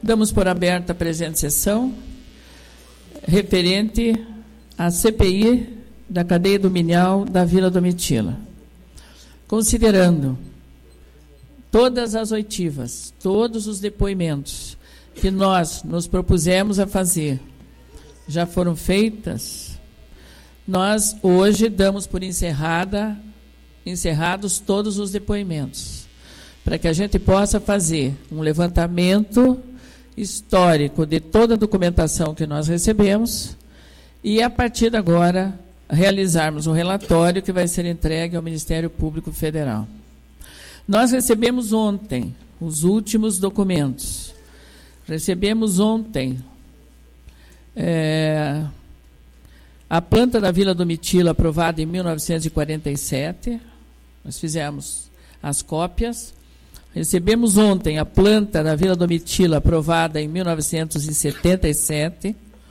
Damos por aberta a presente sessão, referente à CPI da cadeia dominial da Vila Domitila. Considerando todas as oitivas, todos os depoimentos que nós nos propusemos a fazer, já foram feitas, nós hoje damos por encerrados todos os depoimentos, para que a gente possa fazer um levantamento histórico de toda a documentação que nós recebemos e, a partir de agora, realizarmos um relatório que vai ser entregue ao Ministério Público Federal. Nós recebemos ontem os últimos documentos. Recebemos ontem a planta da Vila Domitila, aprovada em 1947. Nós fizemos as cópias. Recebemos ontem a planta da Vila Domitila, aprovada em 1977,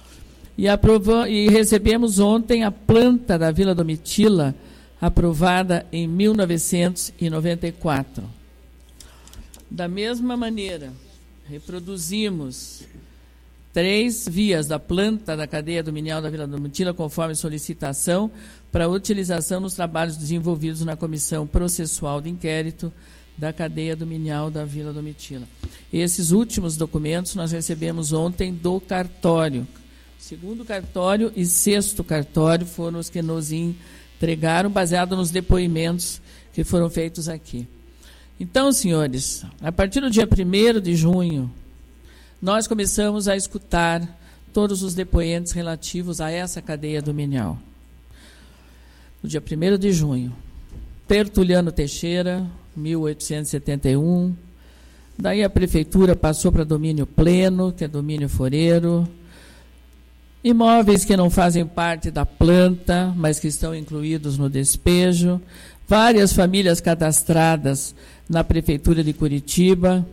e recebemos ontem a planta da Vila Domitila, aprovada em 1994. Da mesma maneira, reproduzimos 3 vias da planta da cadeia dominial da Vila Domitila, conforme solicitação, para utilização nos trabalhos desenvolvidos na Comissão Processual de Inquérito da cadeia dominial da Vila Domitila. Esses últimos documentos nós recebemos ontem do cartório. Segundo cartório e sexto cartório foram os que nos entregaram, baseado nos depoimentos que foram feitos aqui. Então, senhores, a partir do dia 1º de junho, nós começamos a escutar todos os depoentes relativos a essa cadeia dominial. No dia 1º de junho, Tertuliano Teixeira, 1871. Daí a prefeitura passou para domínio pleno, que é domínio foreiro. Imóveis que não fazem parte da planta, mas que estão incluídos no despejo. Várias famílias cadastradas na prefeitura de Curitiba.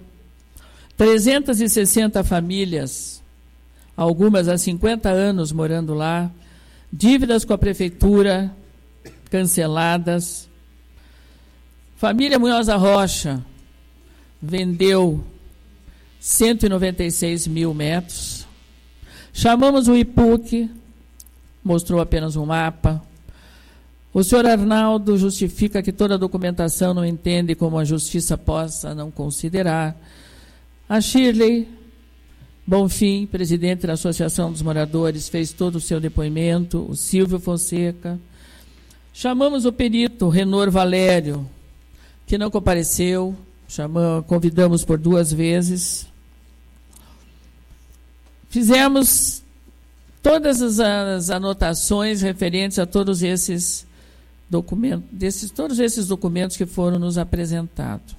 360 famílias, algumas há 50 anos morando lá. Dívidas com a prefeitura canceladas. Família Munhoz da Rocha vendeu 196 mil metros. Chamamos o IPUC, mostrou apenas um mapa. O senhor Arnaldo justifica que toda a documentação não entende como a justiça possa não considerar. A Shirley Bonfim, presidente da Associação dos Moradores, fez todo o seu depoimento. O Silvio Fonseca. Chamamos o perito Renor Valério, que não compareceu, convidamos por 2 vezes. Fizemos todas as anotações referentes a todos esses documentos que foram nos apresentados.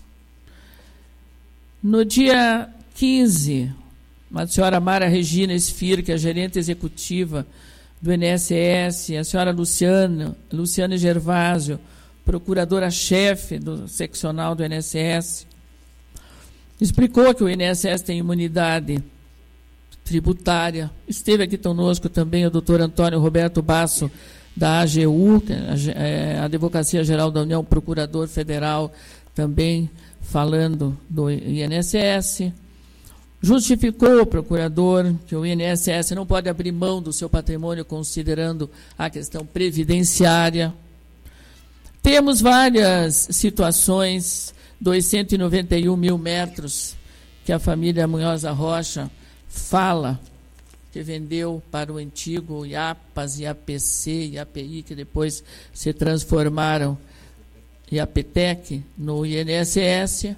No dia 15, a senhora Mara Regina Esfir, que é a gerente executiva do INSS, a senhora Luciana Gervásio, procuradora-chefe do seccional do INSS, explicou que o INSS tem imunidade tributária. Esteve aqui conosco também o doutor Antônio Roberto Basso, da AGU, que é a Advocacia Geral da União, procurador federal, também falando do INSS. Justificou o procurador que o INSS não pode abrir mão do seu patrimônio, considerando a questão previdenciária. Temos várias situações, 291 mil metros, que a família Munhoz da Rocha fala que vendeu para o antigo IAPAS, IAPC, IAPI, que depois se transformaram em IAPTEC, no INSS.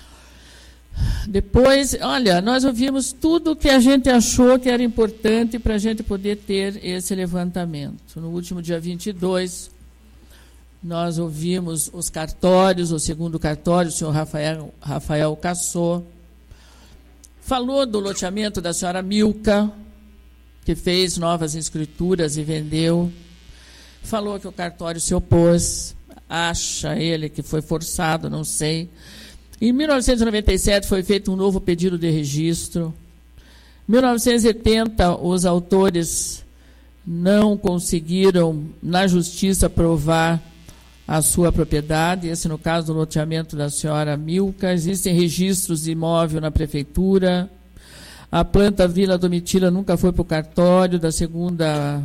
Depois, olha, nós ouvimos tudo o que a gente achou que era importante para a gente poder ter esse levantamento. No último dia 22, nós ouvimos os cartórios, o segundo cartório, o senhor Rafael Cassô, falou do loteamento da senhora Milka, que fez novas escrituras e vendeu. Falou que o cartório se opôs, acha ele que foi forçado, não sei. Em 1997 foi feito um novo pedido de registro. Em 1970, os autores não conseguiram, na justiça, provar a sua propriedade, esse no caso do loteamento da senhora Milka. Existem registros de imóvel na prefeitura. A planta Vila Domitila nunca foi para o cartório da segunda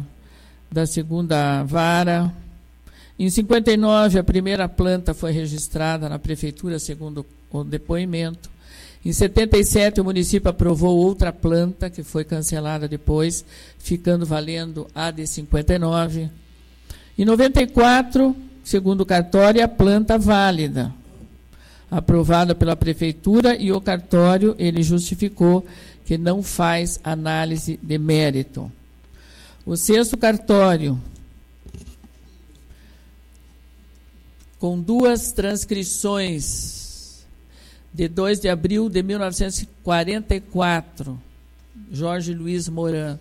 vara. Em 59, a primeira planta foi registrada na prefeitura, segundo o depoimento. Em 77, o município aprovou outra planta, que foi cancelada depois, ficando valendo a de 59. Em 94, segundo o cartório, a planta válida, aprovada pela prefeitura, e o cartório ele justificou que não faz análise de mérito. O sexto cartório, com duas transcrições, de 2 de abril de 1944, Jorge Luiz Moran,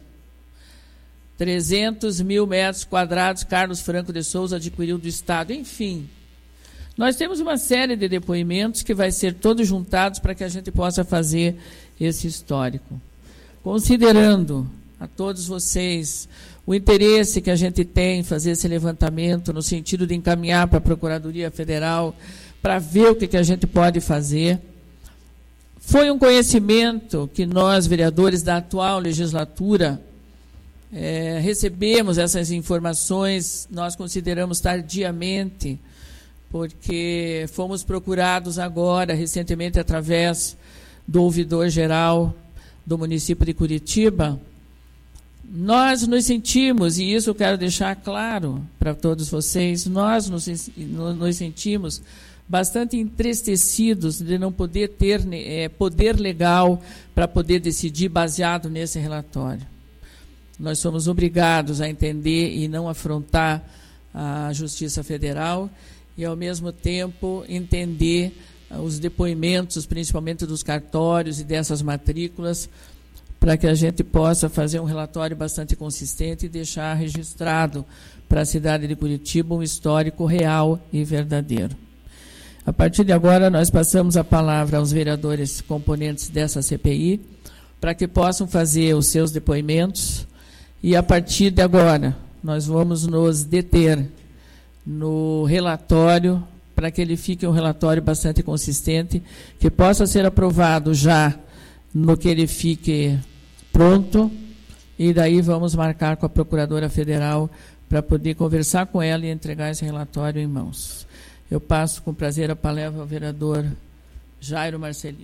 300 mil metros quadrados, Carlos Franco de Souza adquiriu do Estado. Enfim, nós temos uma série de depoimentos que vai ser todos juntados para que a gente possa fazer esse histórico. Considerando a todos vocês o interesse que a gente tem em fazer esse levantamento, no sentido de encaminhar para a Procuradoria Federal, para ver o que a gente pode fazer. Foi um conhecimento que nós, vereadores da atual legislatura, recebemos essas informações, nós consideramos tardiamente, porque fomos procurados agora, recentemente, através do ouvidor-geral do município de Curitiba. Nós nos sentimos, e isso eu quero deixar claro para todos vocês, nós nos sentimos bastante entristecidos de não poder ter poder legal para poder decidir baseado nesse relatório. Nós somos obrigados a entender e não afrontar a Justiça Federal e, ao mesmo tempo, entender os depoimentos, principalmente dos cartórios e dessas matrículas, para que a gente possa fazer um relatório bastante consistente e deixar registrado para a cidade de Curitiba um histórico real e verdadeiro. A partir de agora, nós passamos a palavra aos vereadores componentes dessa CPI, para que possam fazer os seus depoimentos, e a partir de agora, nós vamos nos deter no relatório, para que ele fique um relatório bastante consistente, que possa ser aprovado já no que ele fique pronto, e daí vamos marcar com a Procuradora Federal para poder conversar com ela e entregar esse relatório em mãos. Eu passo com prazer a palavra ao vereador Jairo Marcelino.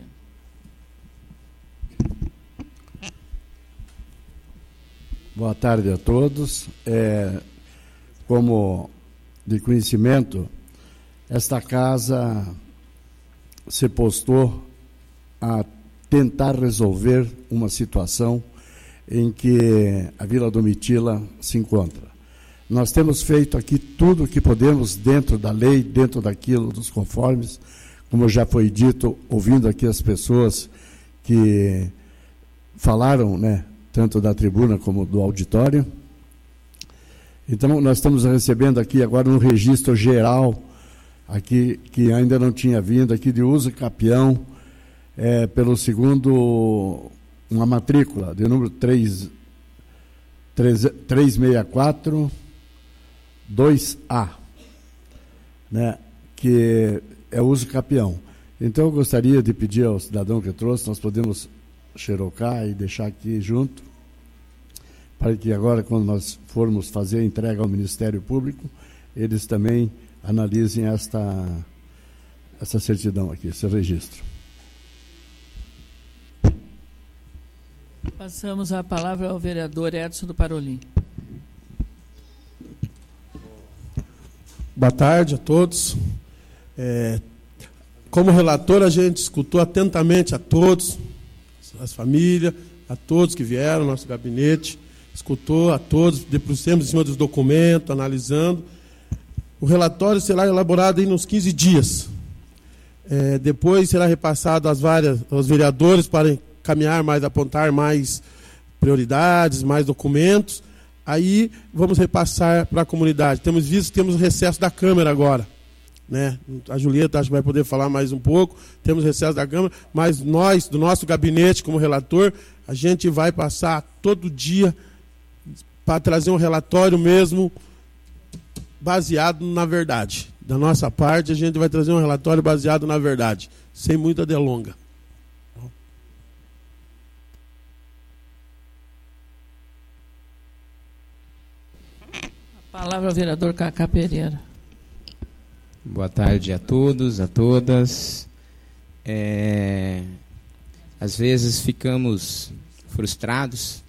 Boa tarde a todos. Como de conhecimento, esta casa se postou a tentar resolver uma situação em que a Vila Domitila se encontra. Nós temos feito aqui tudo o que podemos dentro da lei, dentro daquilo dos conformes, como já foi dito, ouvindo aqui as pessoas que falaram, né, tanto da tribuna como do auditório. Então, nós estamos recebendo aqui agora um registro geral, aqui, que ainda não tinha vindo, aqui de uso capião, pelo segundo, uma matrícula de número 364 2A, né, que é uso capião. Então, eu gostaria de pedir ao cidadão que trouxe, nós podemos xerocar e deixar aqui junto, para que agora, quando nós formos fazer a entrega ao Ministério Público, eles também analisem essa certidão aqui, esse registro. Passamos a palavra ao vereador Edson do Parolim. Boa tarde a todos. Como relator, a gente escutou atentamente a todos, as famílias, a todos que vieram ao nosso gabinete, escutou a todos, debruçamos em cima dos documentos, analisando. O relatório será elaborado aí nos 15 dias. Depois será repassado aos vereadores para encaminhar mais, apontar mais prioridades, mais documentos. Aí vamos repassar para a comunidade. Temos visto que temos recesso da Câmara agora, né? A Julieta acho que vai poder falar mais um pouco. Temos recesso da Câmara, mas nós, do nosso gabinete, como relator, a gente vai passar todo dia para trazer um relatório mesmo baseado na verdade. Da nossa parte, a gente vai trazer um relatório baseado na verdade, sem muita delonga. Palavra ao vereador Cacá Pereira. Boa tarde a todos, a todas. Às vezes ficamos frustrados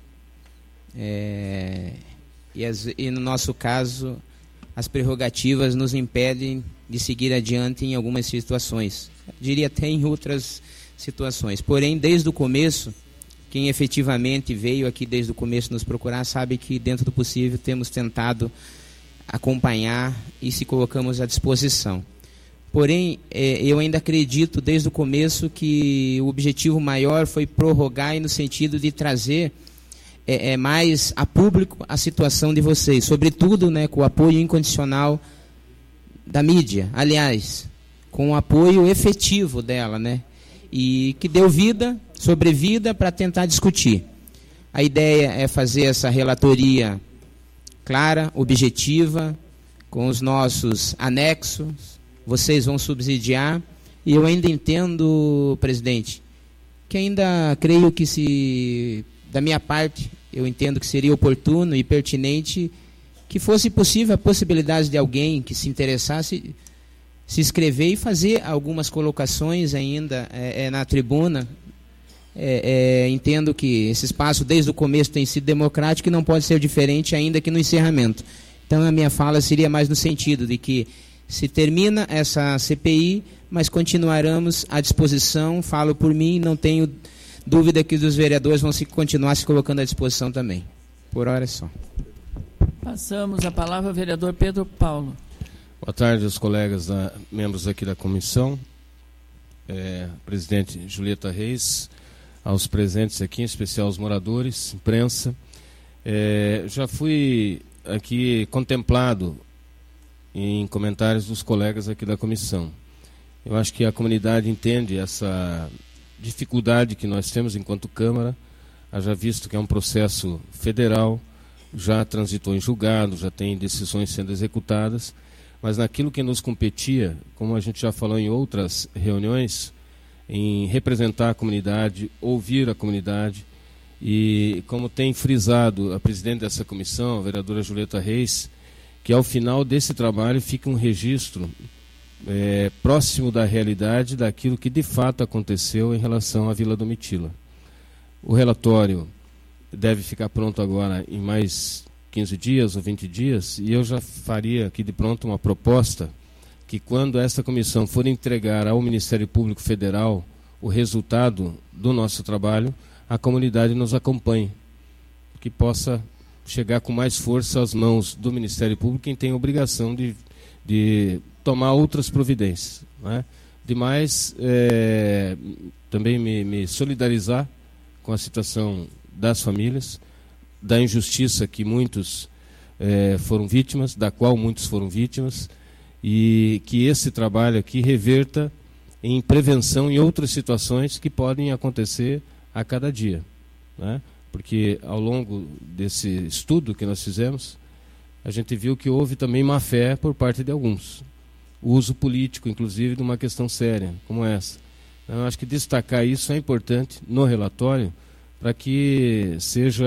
e no nosso caso as prerrogativas nos impedem de seguir adiante em algumas situações, diria até em outras situações. Porém, desde o começo, quem efetivamente veio aqui desde o começo nos procurar sabe que dentro do possível temos tentado acompanhar e se colocamos à disposição. Porém, eu ainda acredito desde o começo que o objetivo maior foi prorrogar e no sentido de trazer mais a público a situação de vocês, sobretudo, né, com o apoio incondicional da mídia, aliás, com o apoio efetivo dela, né, e que deu sobrevida para tentar discutir. A ideia é fazer essa relatoria clara, objetiva, com os nossos anexos, vocês vão subsidiar, e eu ainda entendo, presidente, que ainda creio que da minha parte, eu entendo que seria oportuno e pertinente que fosse possível a possibilidade de alguém que se interessasse se inscrever e fazer algumas colocações ainda na tribuna. Entendo que esse espaço desde o começo tem sido democrático e não pode ser diferente ainda que no encerramento. Então a minha fala seria mais no sentido de que se termina essa CPI, mas continuaremos à disposição, falo por mim, não tenho dúvida que os vereadores vão continuar se colocando à disposição também. Por hora é só. Passamos a palavra ao vereador Pedro Paulo. Boa tarde aos colegas, membros aqui da comissão, presidente Julieta Reis, aos presentes aqui, em especial aos moradores, imprensa. Já fui aqui contemplado em comentários dos colegas aqui da comissão. Eu acho que a comunidade entende essa dificuldade que nós temos enquanto Câmara, haja visto que é um processo federal, já transitou em julgado, já tem decisões sendo executadas, mas naquilo que nos competia, como a gente já falou em outras reuniões, em representar a comunidade, ouvir a comunidade, e como tem frisado a presidente dessa comissão, a vereadora Julieta Reis, que ao final desse trabalho fica um registro próximo da realidade daquilo que de fato aconteceu em relação à Vila Domitila. O relatório deve ficar pronto agora em mais 15 dias ou 20 dias, e eu já faria aqui de pronto uma proposta que quando essa comissão for entregar ao Ministério Público Federal o resultado do nosso trabalho, a comunidade nos acompanhe, que possa chegar com mais força às mãos do Ministério Público, quem tem a obrigação de tomar outras providências, né? Demais, também me solidarizar com a situação das famílias, da injustiça que muitos foram vítimas, da qual muitos foram vítimas, e que esse trabalho aqui reverta em prevenção em outras situações que podem acontecer a cada dia, né? Porque ao longo desse estudo que nós fizemos, a gente viu que houve também má fé por parte de alguns, o uso político, inclusive, de uma questão séria como essa. Então, eu acho que destacar isso é importante no relatório, para que seja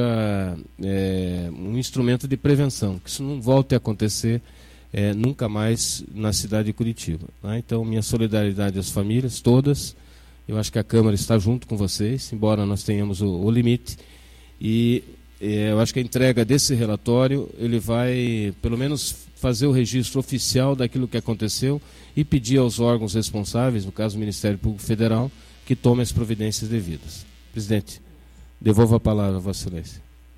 um instrumento de prevenção, que isso não volte a acontecer nunca mais na cidade de Curitiba, né? Então, minha solidariedade às famílias todas. Eu acho que a Câmara está junto com vocês, embora nós tenhamos o limite, e eu acho que a entrega desse relatório, ele vai, pelo menos, fazer o registro oficial daquilo que aconteceu e pedir aos órgãos responsáveis, no caso o Ministério Público Federal, que tomem as providências devidas. Presidente, devolvo a palavra a Vossa Excelência.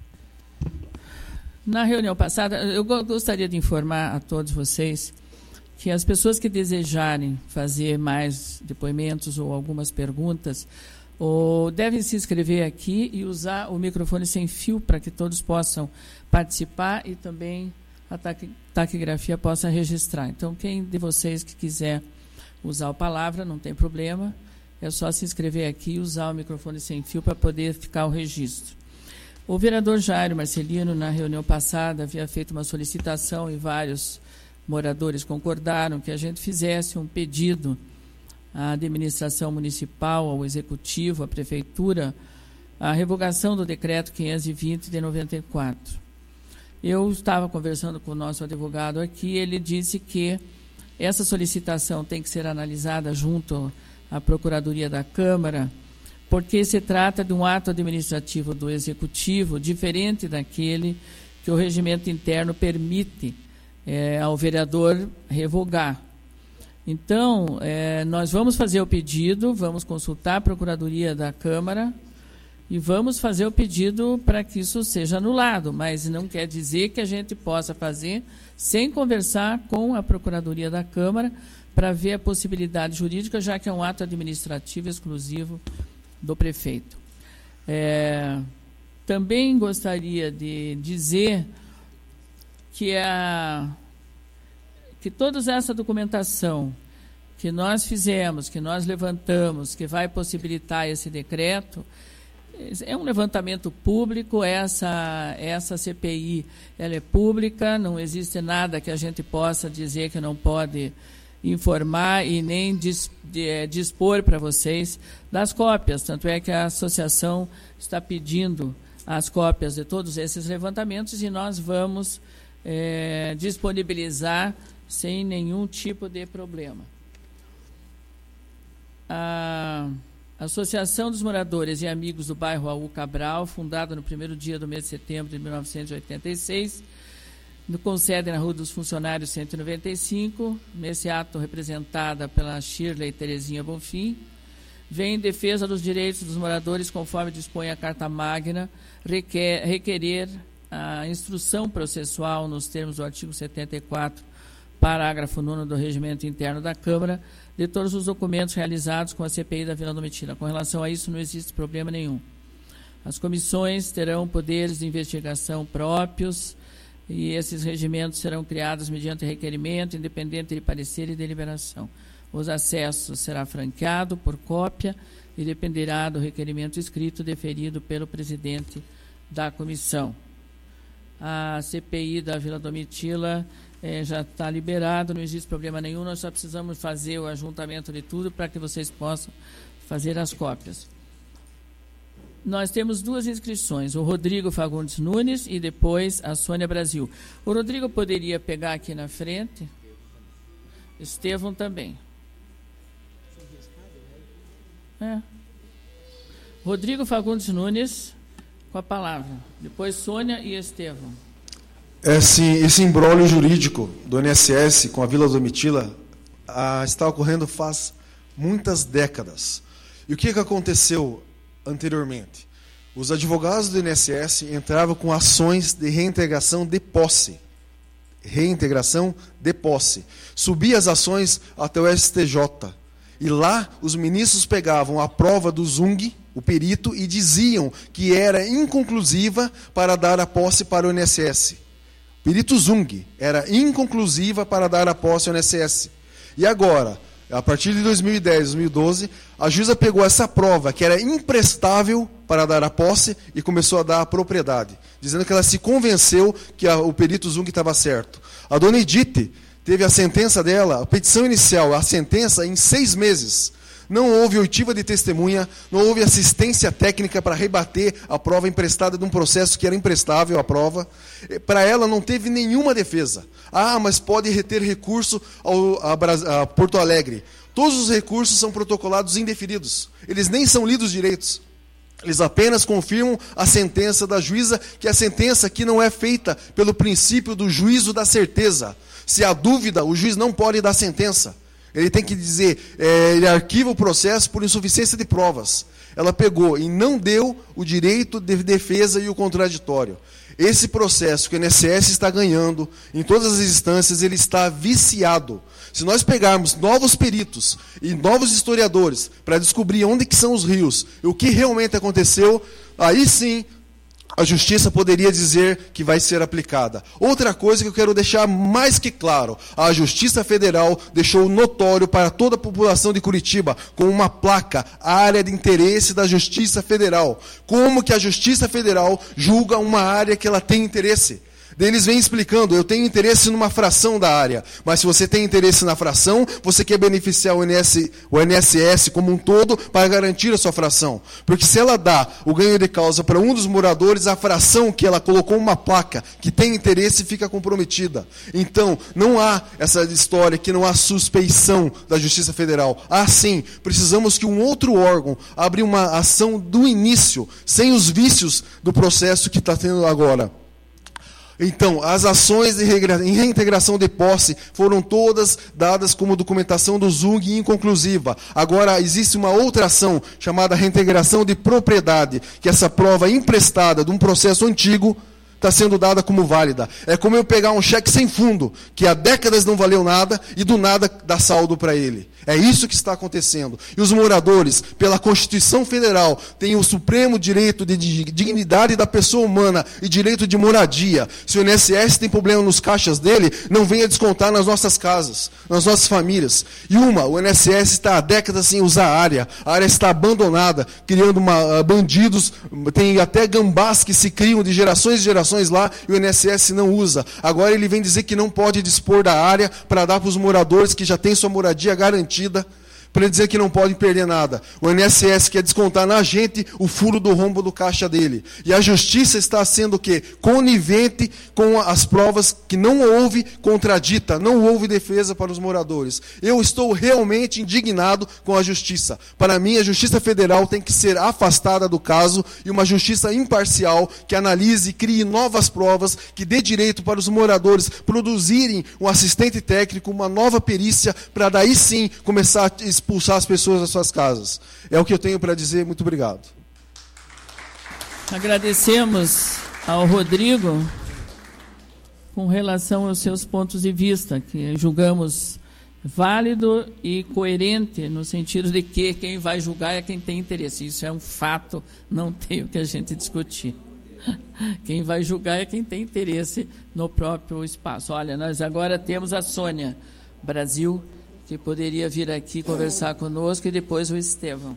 Na reunião passada, eu gostaria de informar a todos vocês que as pessoas que desejarem fazer mais depoimentos ou algumas perguntas, devem se inscrever aqui e usar o microfone sem fio para que todos possam participar e também a taquigrafia possa registrar. Então, quem de vocês que quiser usar a palavra, não tem problema, é só se inscrever aqui e usar o microfone sem fio para poder ficar o registro. O vereador Jairo Marcelino, na reunião passada, havia feito uma solicitação e vários moradores concordaram que a gente fizesse um pedido à administração municipal, ao executivo, à prefeitura, a revogação do decreto 520 de 94. Eu estava conversando com o nosso advogado aqui, ele disse que essa solicitação tem que ser analisada junto à Procuradoria da Câmara, porque se trata de um ato administrativo do Executivo diferente daquele que o regimento interno permite ao vereador revogar. Então, nós vamos fazer o pedido, vamos consultar a Procuradoria da Câmara e vamos fazer o pedido para que isso seja anulado, mas não quer dizer que a gente possa fazer sem conversar com a Procuradoria da Câmara para ver a possibilidade jurídica, já que é um ato administrativo exclusivo do prefeito. Também gostaria de dizer que toda essa documentação que nós fizemos, que nós levantamos, que vai possibilitar esse decreto, é um levantamento público. Essa CPI ela é pública, não existe nada que a gente possa dizer que não pode informar e nem dispor para vocês das cópias. Tanto é que a associação está pedindo as cópias de todos esses levantamentos e nós vamos disponibilizar sem nenhum tipo de problema. A Associação dos Moradores e Amigos do Bairro Raul Cabral, fundada no primeiro dia do mês de setembro de 1986, com sede na Rua dos Funcionários 195, nesse ato representada pela Shirley Terezinha Bonfim, vem em defesa dos direitos dos moradores, conforme dispõe a Carta Magna, requerer a instrução processual nos termos do artigo 74, parágrafo 9º do Regimento Interno da Câmara, de todos os documentos realizados com a CPI da Vila Domitila. Com relação a isso, não existe problema nenhum. As comissões terão poderes de investigação próprios e esses regimentos serão criados mediante requerimento, independente de parecer e deliberação. Os acessos será franqueado por cópia e dependerá do requerimento escrito deferido pelo presidente da comissão. A CPI da Vila Domitila já está liberado, não existe problema nenhum, nós só precisamos fazer o ajuntamento de tudo para que vocês possam fazer as cópias. Nós temos 2 inscrições, o Rodrigo Fagundes Nunes e depois a Sônia Brasil. O Rodrigo poderia pegar aqui na frente, Estevão também. Rodrigo Fagundes Nunes, com a palavra. Depois Sônia e Estevão. Esse imbróglio jurídico do INSS com a Vila Domitila está ocorrendo faz muitas décadas. E o que aconteceu anteriormente? Os advogados do INSS entravam com ações de reintegração de posse. Subia as ações até o STJ. E lá os ministros pegavam a prova do Zung, o perito, e diziam que era inconclusiva para dar a posse para o INSS. Perito Zung era inconclusiva para dar a posse ao INSS. E agora, a partir de 2010, 2012, a juíza pegou essa prova, que era imprestável para dar a posse, e começou a dar a propriedade, dizendo que ela se convenceu que o perito Zung estava certo. A dona Edith teve a sentença dela, a petição inicial, a sentença em 6 meses. Não houve oitiva de testemunha, não houve assistência técnica para rebater a prova emprestada de um processo que era imprestável, a prova. Para ela não teve nenhuma defesa. Mas pode reter recurso a Porto Alegre. Todos os recursos são protocolados indeferidos. Eles nem são lidos direitos. Eles apenas confirmam a sentença da juíza, que a sentença aqui não é feita pelo princípio do juízo da certeza. Se há dúvida, o juiz não pode dar sentença. Ele tem que dizer, ele arquiva o processo por insuficiência de provas. Ela pegou e não deu o direito de defesa e o contraditório. Esse processo que o INSS está ganhando, em todas as instâncias, ele está viciado. Se nós pegarmos novos peritos e novos historiadores para descobrir onde que são os rios e o que realmente aconteceu, aí sim a justiça poderia dizer que vai ser aplicada. Outra coisa que eu quero deixar mais que claro, a Justiça Federal deixou notório para toda a população de Curitiba, com uma placa, área de interesse da Justiça Federal. Como que a Justiça Federal julga uma área que ela tem interesse? Daí eles vêm explicando, eu tenho interesse numa fração da área, mas se você tem interesse na fração, você quer beneficiar o INSS como um todo para garantir a sua fração. Porque se ela dá o ganho de causa para um dos moradores, a fração que ela colocou uma placa que tem interesse fica comprometida. Então, não há essa história que não há suspeição da Justiça Federal. Há sim, precisamos que um outro órgão abra uma ação do início, sem os vícios do processo que está tendo agora. Então, as ações de reintegração de posse foram todas dadas como documentação do ZUNG inconclusiva. Agora, existe uma outra ação, chamada reintegração de propriedade, que essa prova emprestada de um processo antigo está sendo dada como válida. É como eu pegar um cheque sem fundo, que há décadas não valeu nada, e do nada dá saldo para ele. É isso que está acontecendo. E os moradores, pela Constituição Federal, têm o supremo direito de dignidade da pessoa humana e direito de moradia. Se o INSS tem problema nos caixas dele, não venha descontar nas nossas casas, nas nossas famílias. E o INSS está há décadas sem usar a área está abandonada, criando bandidos, tem até gambás que se criam de gerações e gerações lá, e o INSS não usa. Agora ele vem dizer que não pode dispor da área para dar para os moradores que já têm sua moradia garantida, para ele dizer que não podem perder nada. O INSS quer descontar na gente o furo do rombo do caixa dele. E a justiça está sendo o quê? Conivente com as provas que não houve contradita, não houve defesa para os moradores. Eu estou realmente indignado com a justiça. Para mim, a Justiça Federal tem que ser afastada do caso e uma justiça imparcial que analise e crie novas provas, que dê direito para os moradores produzirem um assistente técnico, uma nova perícia, para daí sim começar a expulsar as pessoas das suas casas. É o que eu tenho para dizer. Muito obrigado. Agradecemos ao Rodrigo com relação aos seus pontos de vista, que julgamos válido e coerente, no sentido de que quem vai julgar é quem tem interesse. Isso é um fato, não tem o que a gente discutir. Quem vai julgar é quem tem interesse no próprio espaço. Olha, nós agora temos a Sônia Brasil, que poderia vir aqui conversar conosco, e depois o Estevão.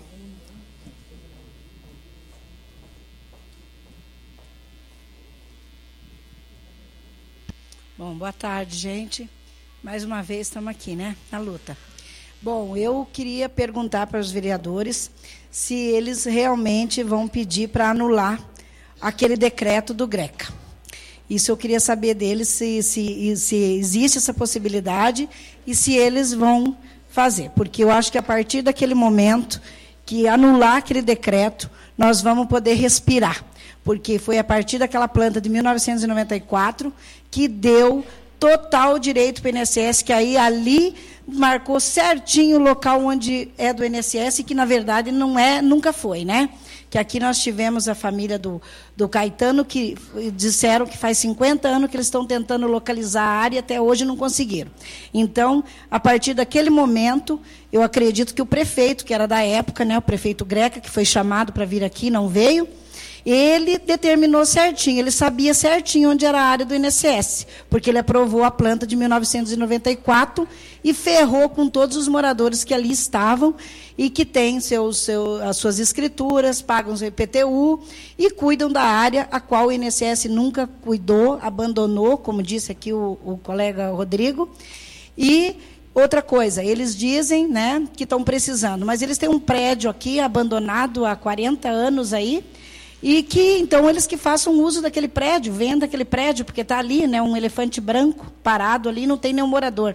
Bom, boa tarde, gente. Mais uma vez estamos aqui, né, na luta. Bom, eu queria perguntar para os vereadores se eles realmente vão pedir para anular aquele decreto do GRECA. Isso eu queria saber deles, se existe essa possibilidade e se eles vão fazer. Porque eu acho que a partir daquele momento que anular aquele decreto, nós vamos poder respirar. Porque foi a partir daquela planta de 1994 que deu total direito para o INSS, que aí ali marcou certinho o local onde é do INSS, e que, na verdade, não é, nunca foi, né? Que aqui nós tivemos a família do Caetano, que disseram que faz 50 anos que eles estão tentando localizar a área e até hoje não conseguiram. Então, a partir daquele momento, eu acredito que o prefeito, que era da época, né, o prefeito Greca, que foi chamado para vir aqui, não veio, ele determinou certinho, ele sabia certinho onde era a área do INSS, porque ele aprovou a planta de 1994 e ferrou com todos os moradores que ali estavam e que têm as suas escrituras, pagam o IPTU e cuidam da área a qual o INSS nunca cuidou, abandonou, como disse aqui o colega Rodrigo. E outra coisa, eles dizem, né, que estão precisando, mas eles têm um prédio aqui abandonado há 40 anos aí, e que, então, eles que façam uso daquele prédio, venda aquele prédio, porque está ali, né, um elefante branco parado ali, não tem nenhum morador.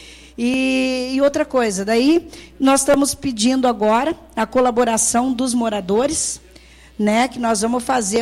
E outra coisa, daí nós estamos pedindo agora a colaboração dos moradores, né, que nós vamos fazer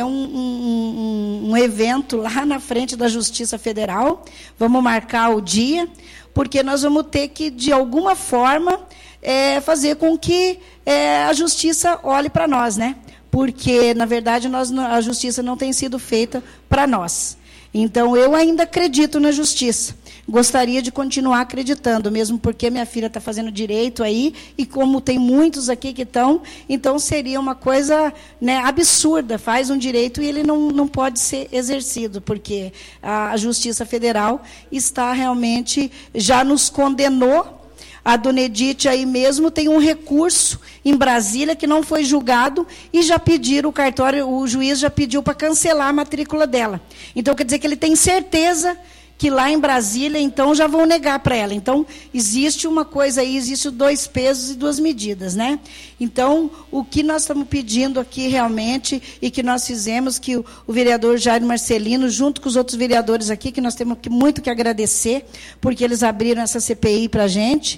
um evento lá na frente da Justiça Federal, vamos marcar o dia, porque nós vamos ter que, de alguma forma, fazer com que a Justiça olhe para nós, né? Porque, na verdade, a justiça não tem sido feita para nós. Então, eu ainda acredito na justiça. Gostaria de continuar acreditando, mesmo porque minha filha está fazendo direito aí, e como tem muitos aqui que estão, então seria uma coisa, né, absurda. Faz um direito e ele não pode ser exercido, porque a Justiça Federal está realmente, já nos condenou A dona Edith aí mesmo tem um recurso em Brasília que não foi julgado e já pediram, o juiz já pediu para cancelar a matrícula dela. Então, quer dizer que ele tem certeza que lá em Brasília, então, já vão negar para ela. Então, existe uma coisa aí, existe 2 pesos e 2 medidas, né? Então, o que nós estamos pedindo aqui realmente, e que nós fizemos, que o vereador Jair Marcelino, junto com os outros vereadores aqui, que nós temos muito que agradecer, porque eles abriram essa CPI para a gente,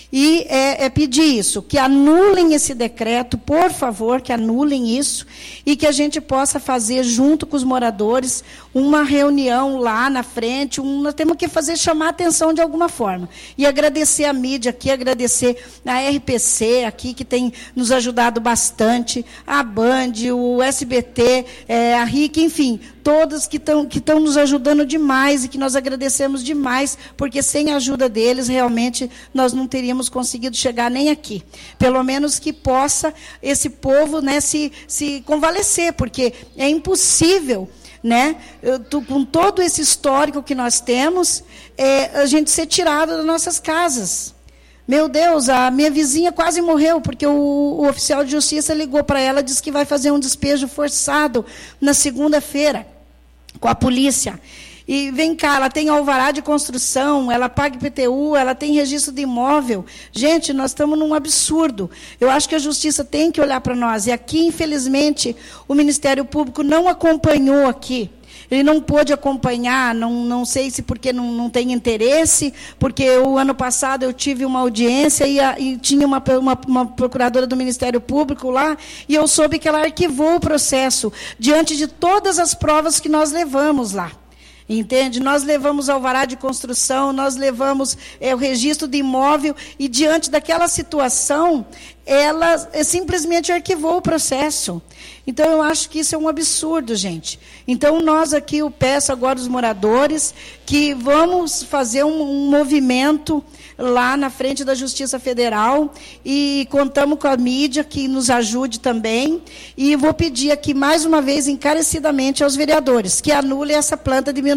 e pedir isso, que anulem esse decreto, por favor, que anulem isso, e que a gente possa fazer, junto com os moradores, uma reunião lá na frente, nós temos que chamar a atenção de alguma forma. E agradecer a mídia aqui, agradecer a RPC aqui, que tem nos ajudado bastante, a Band, o SBT, a RIC, enfim, todas que estão nos ajudando demais e que nós agradecemos demais, porque sem a ajuda deles, realmente, nós não teríamos conseguido chegar nem aqui. Pelo menos que possa esse povo, né, se convalescer, porque é impossível, né, com todo esse histórico que nós temos, a gente ser tirado das nossas casas. Meu Deus, a minha vizinha quase morreu, porque o oficial de justiça ligou para ela, disse que vai fazer um despejo forçado na segunda-feira, com a polícia. E vem cá, ela tem alvará de construção, ela paga IPTU, ela tem registro de imóvel. Gente, nós estamos num absurdo. Eu acho que a justiça tem que olhar para nós. E aqui, infelizmente, o Ministério Público não acompanhou aqui. Ele não pôde acompanhar, não sei se porque não tem interesse, porque o ano passado eu tive uma audiência e tinha uma procuradora do Ministério Público lá, e eu soube que ela arquivou o processo, diante de todas as provas que nós levamos lá. Entende? Nós levamos alvará de construção, nós levamos o registro de imóvel, e diante daquela situação, ela simplesmente arquivou o processo. Então, eu acho que isso é um absurdo, gente. Então, nós aqui, eu peço agora aos moradores que vamos fazer um movimento lá na frente da Justiça Federal, e contamos com a mídia que nos ajude também, e vou pedir aqui mais uma vez encarecidamente aos vereadores que anulem essa planta de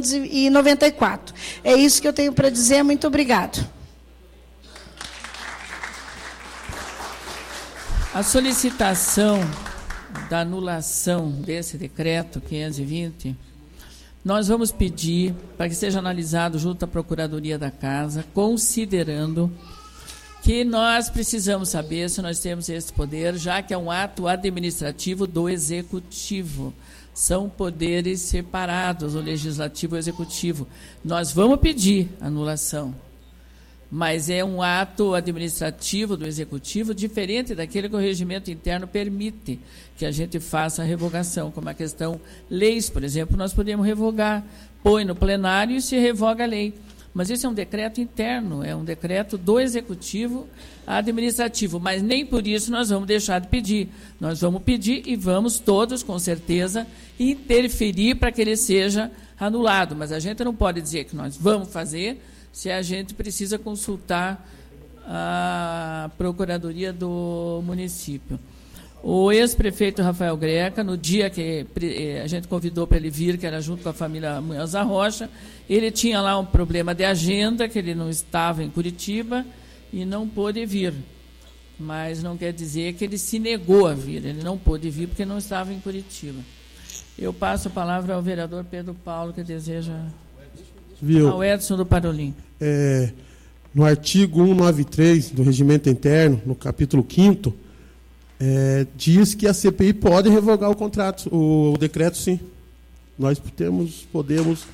1994. É isso que eu tenho para dizer, muito obrigado. A solicitação da anulação desse decreto 520, nós vamos pedir para que seja analisado junto à Procuradoria da Casa, considerando que nós precisamos saber se nós temos esse poder, já que é um ato administrativo do Executivo. São poderes separados, o Legislativo e o Executivo. Nós vamos pedir anulação, mas é um ato administrativo do Executivo diferente daquele que o regimento interno permite que a gente faça a revogação, como a questão leis, por exemplo, nós podemos revogar, põe no plenário e se revoga a lei. Mas esse é um decreto interno, é um decreto do Executivo administrativo, mas nem por isso nós vamos deixar de pedir. Nós vamos pedir e vamos todos, com certeza, interferir para que ele seja anulado. Mas a gente não pode dizer que nós vamos fazer se a gente precisa consultar a Procuradoria do município. O ex-prefeito Rafael Greca, no dia que a gente convidou para ele vir, que era junto com a família Munhoz da Rocha, ele tinha lá um problema de agenda, que ele não estava em Curitiba e não pôde vir. Mas não quer dizer que ele se negou a vir, ele não pôde vir porque não estava em Curitiba. Eu passo a palavra ao vereador Pedro Paulo, que deseja... Ao Edson do Parolim. No artigo 193 do Regimento Interno, no capítulo 5º, diz que a CPI pode revogar o contrato, o decreto, sim. Nós podemos...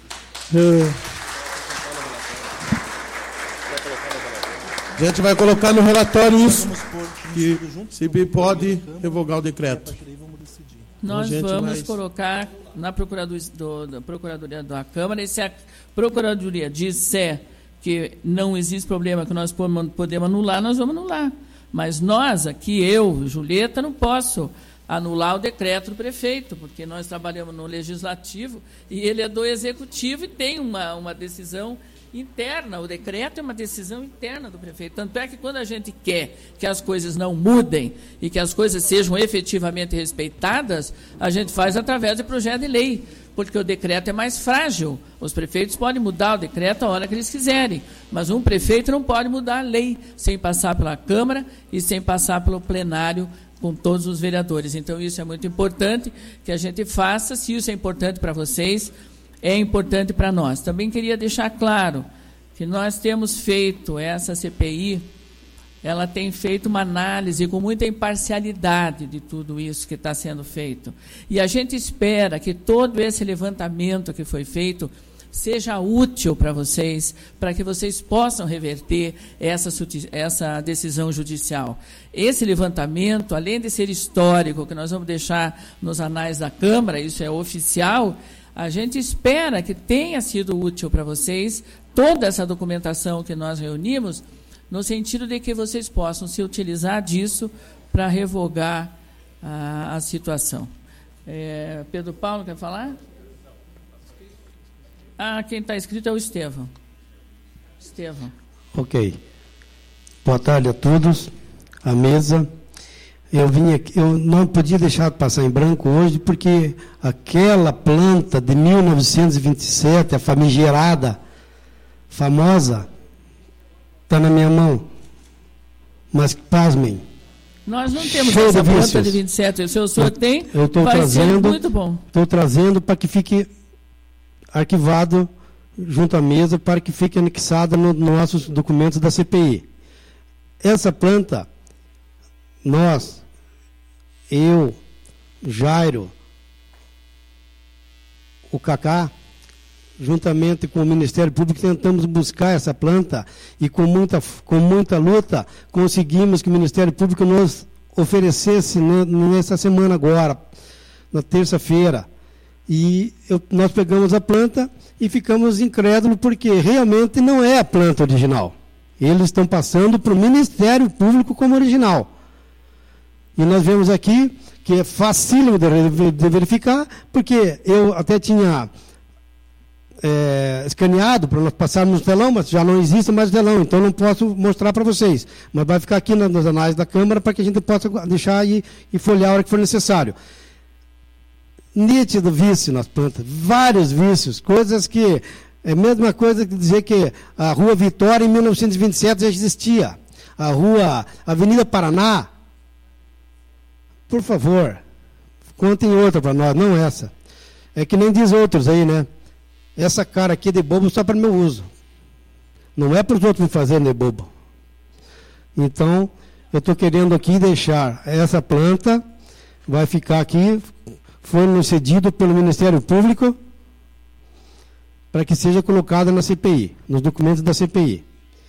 A gente vai colocar no relatório isso, que a CPI pode revogar o decreto. Nós vamos colocar na Procuradoria da Câmara, e se a Procuradoria disser que não existe problema, que nós podemos anular, nós vamos anular. Mas nós, aqui, eu, Julieta, não posso anular o decreto do prefeito, porque nós trabalhamos no Legislativo e ele é do Executivo e tem uma decisão interna. O decreto é uma decisão interna do prefeito. Tanto é que quando a gente quer que as coisas não mudem e que as coisas sejam efetivamente respeitadas, a gente faz através de projeto de lei, porque o decreto é mais frágil. Os prefeitos podem mudar o decreto a hora que eles quiserem, mas um prefeito não pode mudar a lei sem passar pela Câmara e sem passar pelo plenário com todos os vereadores. Então, isso é muito importante que a gente faça. Se isso é importante para vocês, é importante para nós. Também queria deixar claro que nós temos feito essa CPI, ela tem feito uma análise com muita imparcialidade de tudo isso que está sendo feito. E a gente espera que todo esse levantamento que foi feito seja útil para vocês, para que vocês possam reverter essa decisão judicial. Esse levantamento, além de ser histórico, que nós vamos deixar nos anais da Câmara, isso é oficial, a gente espera que tenha sido útil para vocês toda essa documentação que nós reunimos, no sentido de que vocês possam se utilizar disso para revogar a situação. Pedro Paulo, quer falar? Quem está escrito é o Estevão. Estevão. Ok. Boa tarde a todos, à mesa. Eu vim aqui, eu não podia deixar de passar em branco hoje, porque aquela planta de 1927, a famigerada, famosa, está na minha mão. Mas, pasmem. Nós não temos essa planta de 27, se o senhor tem, vai ser muito bom. Estou trazendo para que fique arquivado junto à mesa, para que fique anexado nos nossos documentos da CPI. Essa planta, nós, eu, Jairo, o Cacá, juntamente com o Ministério Público, tentamos buscar essa planta e com muita luta conseguimos que o Ministério Público nos oferecesse nessa semana agora, na terça-feira. E nós pegamos a planta e ficamos incrédulos, porque realmente não é a planta original. Eles estão passando para o Ministério Público como original. E nós vemos aqui que é facílimo de verificar, porque eu até tinha escaneado para nós passarmos no telão, mas já não existe mais telão, então não posso mostrar para vocês. Mas vai ficar aqui nos anais da Câmara para que a gente possa deixar e folhear a hora que for necessário. Nítido vício nas plantas, vários vícios, coisas que é a mesma coisa que dizer que a Rua Vitória em 1927 já existia, a Avenida Paraná. Por favor, contem outra para nós, não essa. É que nem diz outros aí, né? Essa cara aqui de bobo só para meu uso. Não é para os outros me fazerem de bobo. Então, eu estou querendo aqui deixar essa planta, vai ficar aqui, foi nos cedido pelo Ministério Público para que seja colocada na CPI, nos documentos da CPI.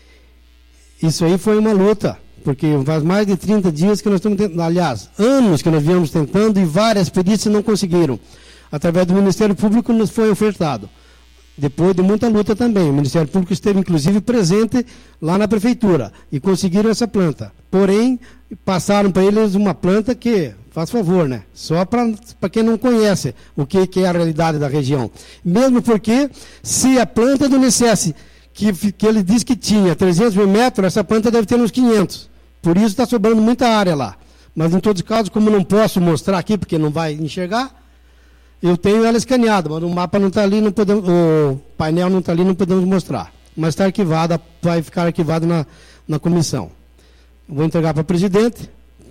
Isso aí foi uma luta, porque faz mais de 30 dias que nós estamos tentando, aliás, anos que nós viemos tentando e várias perícias não conseguiram. Através do Ministério Público nos foi ofertado. Depois de muita luta também, o Ministério Público esteve inclusive presente lá na Prefeitura e conseguiram essa planta. Porém, passaram para eles uma planta que, faz favor, né? Só para quem não conhece o que é a realidade da região. Mesmo porque, se a planta do INSS, que ele disse que tinha 300 mil metros, essa planta deve ter uns 500. Por isso está sobrando muita área lá. Mas, em todos os casos, como não posso mostrar aqui, porque não vai enxergar, eu tenho ela escaneada, mas o mapa não está ali, não podemos, o painel não está ali, não podemos mostrar. Mas está arquivada, vai ficar arquivada na comissão. Vou entregar para a presidente,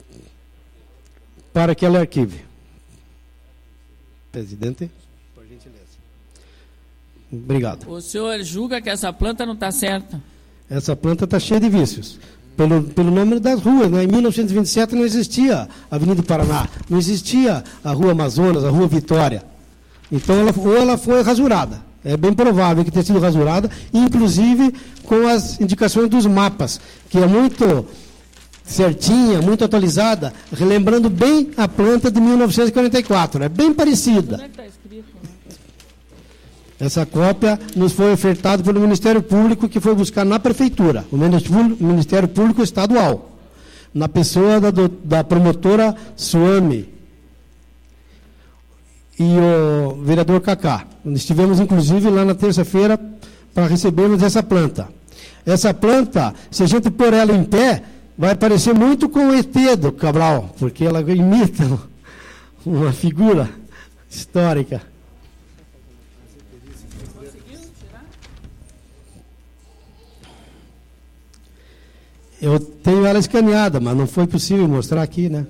para que ela arquive. Presidente, por gentileza. Obrigado. O senhor julga que essa planta não está certa? Essa planta está cheia de vícios. Pelo nome das ruas, né? Em 1927 não existia a Avenida Paraná, não existia a Rua Amazonas, a Rua Vitória. Então ela foi rasurada. É bem provável que tenha sido rasurada, inclusive com as indicações dos mapas, que é muito certinha, muito atualizada, relembrando bem a planta de 1944. É bem parecida. Onde é que está escrito? Essa cópia nos foi ofertada pelo Ministério Público, que foi buscar na Prefeitura, o Ministério Público Estadual, na pessoa da promotora Suame e o vereador Cacá. Estivemos, inclusive, lá na terça-feira para recebermos essa planta. Essa planta, se a gente pôr ela em pé, vai parecer muito com o ET do Cabral, porque ela imita uma figura histórica. Eu tenho ela escaneada, mas não foi possível mostrar aqui, né?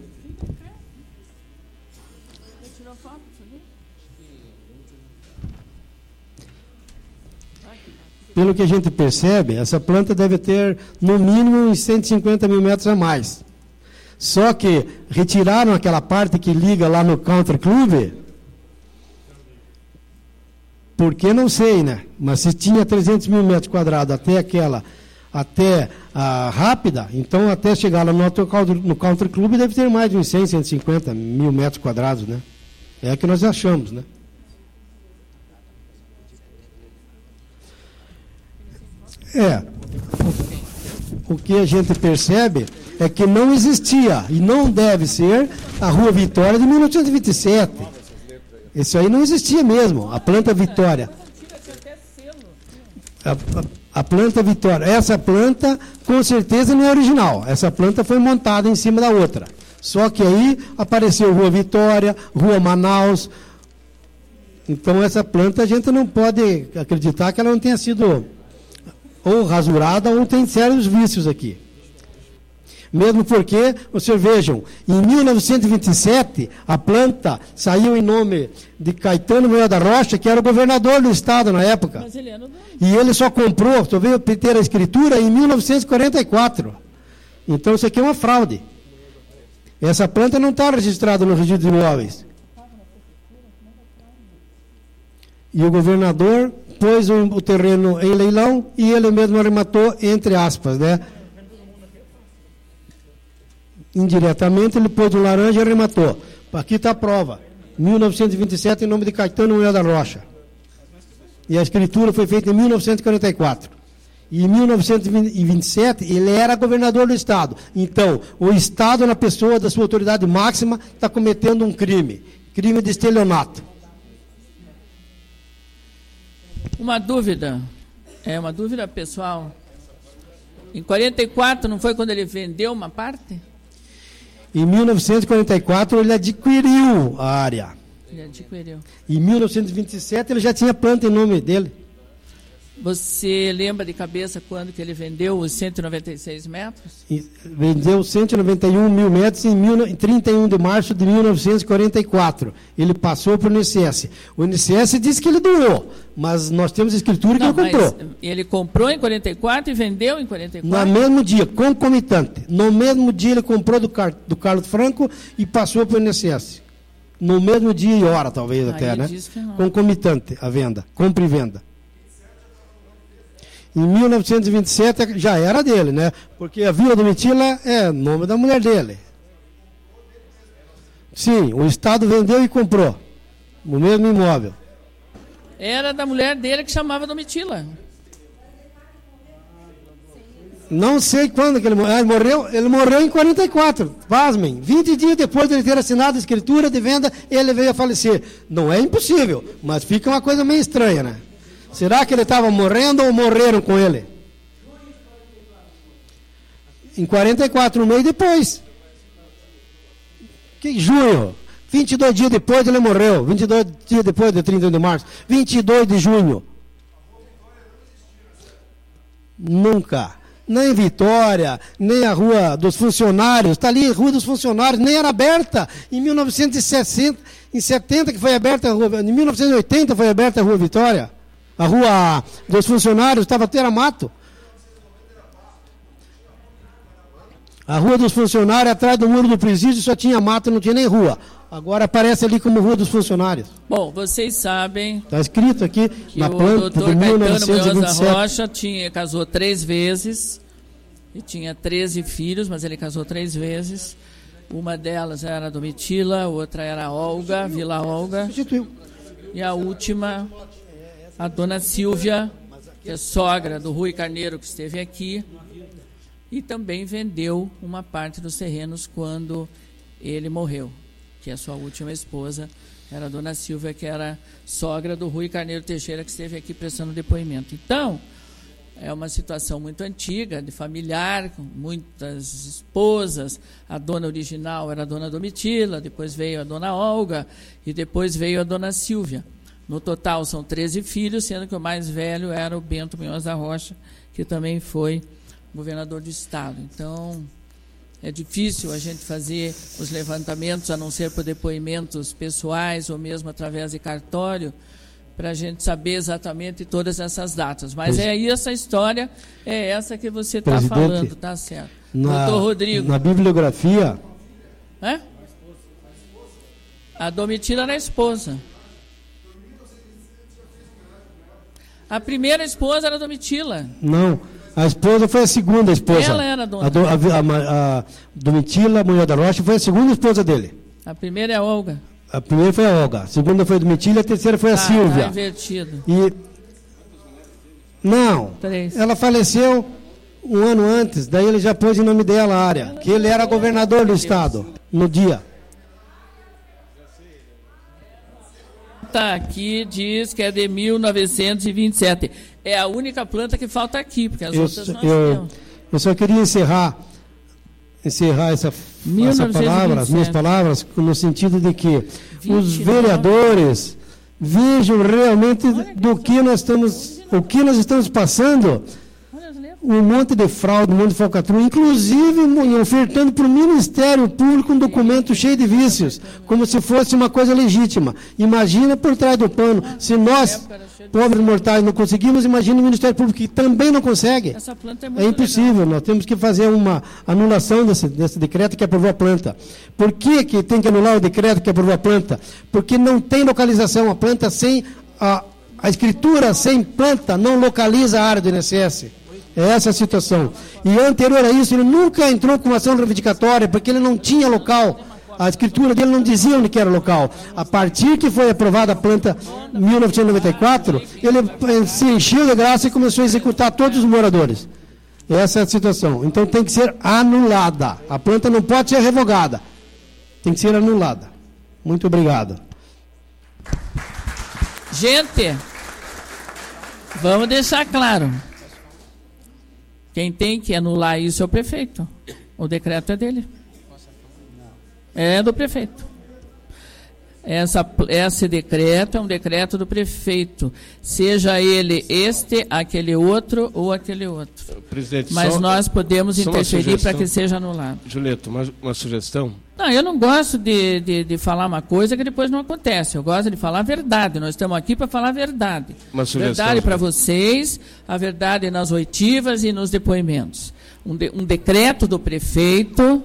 Pelo que a gente percebe, essa planta deve ter, no mínimo, uns 150 mil metros a mais. Só que retiraram aquela parte que liga lá no Country Club, porque não sei, né? Mas se tinha 300 mil metros quadrados até a Rápida, então até chegar lá no Country Club deve ter mais de uns 100, 150 mil metros quadrados, né? É o que nós achamos, né? O que a gente percebe é que não existia, e não deve ser, a Rua Vitória de 1927. Isso aí não existia mesmo, a planta Vitória. A planta Vitória. Essa planta, com certeza, não é original. Essa planta foi montada em cima da outra. Só que aí apareceu Rua Vitória, Rua Manaus. Então, essa planta a gente não pode acreditar que ela não tenha sido ou rasurada ou tem sérios vícios aqui. Mesmo porque, vocês vejam, em 1927, a planta saiu em nome de Caetano Moeda da Rocha, que era o governador do estado na época. Mas ele era dono. E ele só comprou, só veio ter a escritura em 1944. Então, isso aqui é uma fraude. Essa planta não está registrada no registro de imóveis. E o governador pôs o terreno em leilão e ele mesmo arrematou, entre aspas, né? Indiretamente ele pôs um laranja e arrematou. Aqui está a prova. 1927, em nome de Caetano Moeda da Rocha. E a escritura foi feita em 1944. E em 1927, ele era governador do Estado. Então, o Estado, na pessoa da sua autoridade máxima, está cometendo um crime. Crime de estelionato. Uma dúvida pessoal. Em 44, não foi quando ele vendeu uma parte? Em 1944, ele adquiriu a área. Ele adquiriu. Em 1927, ele já tinha planta em nome dele. Você lembra de cabeça quando que ele vendeu os 196 metros? Vendeu 191 mil metros em 31 de março de 1944. Ele passou para o INSS. O INSS disse que ele doou, mas nós temos escritura que ele comprou. Ele comprou em 44 e vendeu em 44? No mesmo dia, concomitante. No mesmo dia ele comprou do Carlos Franco e passou para o INSS. No mesmo dia e hora, talvez até, né? Concomitante a venda, compra e venda. Em 1927 já era dele, né? Porque a Vila Domitila é nome da mulher dele. Sim, o Estado vendeu e comprou o mesmo imóvel. Era da mulher dele que chamava Domitila. Não sei quando que ele morreu. Ele morreu em 44. Pasmem, 20 dias depois de ele ter assinado a escritura de venda, ele veio a falecer. Não é impossível, mas fica uma coisa meio estranha, né? Será que ele estava morrendo ou morreram com ele? Em 44, um mês depois. Que junho? 22 dias depois ele morreu. 22 dias depois de 31 de março. 22 de junho. Nunca. Nem Vitória, nem a Rua dos Funcionários. Está ali a Rua dos Funcionários. Nem era aberta. Em 1960, em 70 que foi aberta a Rua. Em 1980 foi aberta a Rua Vitória. A Rua dos Funcionários estava terra mato. A Rua dos Funcionários, atrás do muro do presídio, só tinha mato, não tinha nem rua. Agora aparece ali como Rua dos Funcionários. Bom, vocês sabem... Está escrito aqui na planta de 1927. Caetano Rocha casou 3 vezes e tinha 13 filhos, mas ele casou 3 vezes. Uma delas era a Domitila, outra era a Olga, Vila Olga. Substituiu. E a última... a dona Silvia, que é sogra do Rui Carneiro, que esteve aqui, e também vendeu uma parte dos terrenos quando ele morreu, que a sua última esposa Era a dona Silvia, que era sogra do Rui Carneiro Teixeira, que esteve aqui prestando depoimento. Então, é uma situação muito antiga, de familiar, com muitas esposas. A dona original era a dona Domitila, depois veio a dona Olga e depois veio a dona Silvia. No total são 13 filhos, sendo que o mais velho era o Bento Munhoz da Rocha, que também foi governador do estado. Então, é difícil a gente fazer os levantamentos, a não ser por depoimentos pessoais ou mesmo através de cartório, para a gente saber exatamente todas essas datas. Mas essa história, é essa que você está falando, tá certo. Doutor Rodrigo. Na bibliografia... É? A Domitila era a esposa. A primeira esposa era a Domitila. Não, a esposa foi a segunda esposa. Ela era a dona. A Domitila Munhoz da Rocha foi a segunda esposa dele. A primeira é a Olga. A primeira foi a Olga, a segunda foi a Domitila, a terceira foi a Silvia. Tá invertido. Não, 3. Ela faleceu um ano antes, daí ele já pôs em nome dela a área, que ele era governador do estado, no dia. Aqui diz que é de 1927. É a única planta que falta aqui, porque as outras nós temos. Eu só queria encerrar essa palavra, as minhas palavras, no sentido de que os vereadores vejam realmente o que nós estamos passando. Um monte de fraude, um monte de falcatrua, inclusive ofertando para o Ministério Público um documento cheio de vícios, como se fosse uma coisa legítima. Imagina por trás do pano, se nós, pobres mortais, não conseguimos, imagina o Ministério Público, que também não consegue. Essa planta é muito impossível, legal. Nós temos que fazer uma anulação desse decreto que aprovou a planta. Por que tem que anular o decreto que aprovou a planta? Porque não tem localização, a planta sem a escritura sem planta não localiza a área do INSS. Essa é a situação. E anterior a isso, ele nunca entrou com uma ação reivindicatória, porque ele não tinha local. A escritura dele não dizia onde que era local. A partir que foi aprovada a planta em 1994, ele se encheu de graça e começou a executar todos os moradores. Essa é a situação. Então tem que ser anulada. A planta não pode ser revogada. Tem que ser anulada. Muito obrigado. Gente, vamos deixar claro. Quem tem que anular isso é o prefeito. O decreto é dele. É do prefeito. Esse decreto é um decreto do prefeito. Seja ele aquele outro ou aquele outro. Presidente, mas nós podemos interferir para que seja anulado. Julieta, uma sugestão? Não, eu não gosto de falar uma coisa que depois não acontece. Eu gosto de falar a verdade. Nós estamos aqui para falar a verdade. Uma sugestão. Verdade para vocês, a verdade nas oitivas e nos depoimentos. Um decreto do prefeito,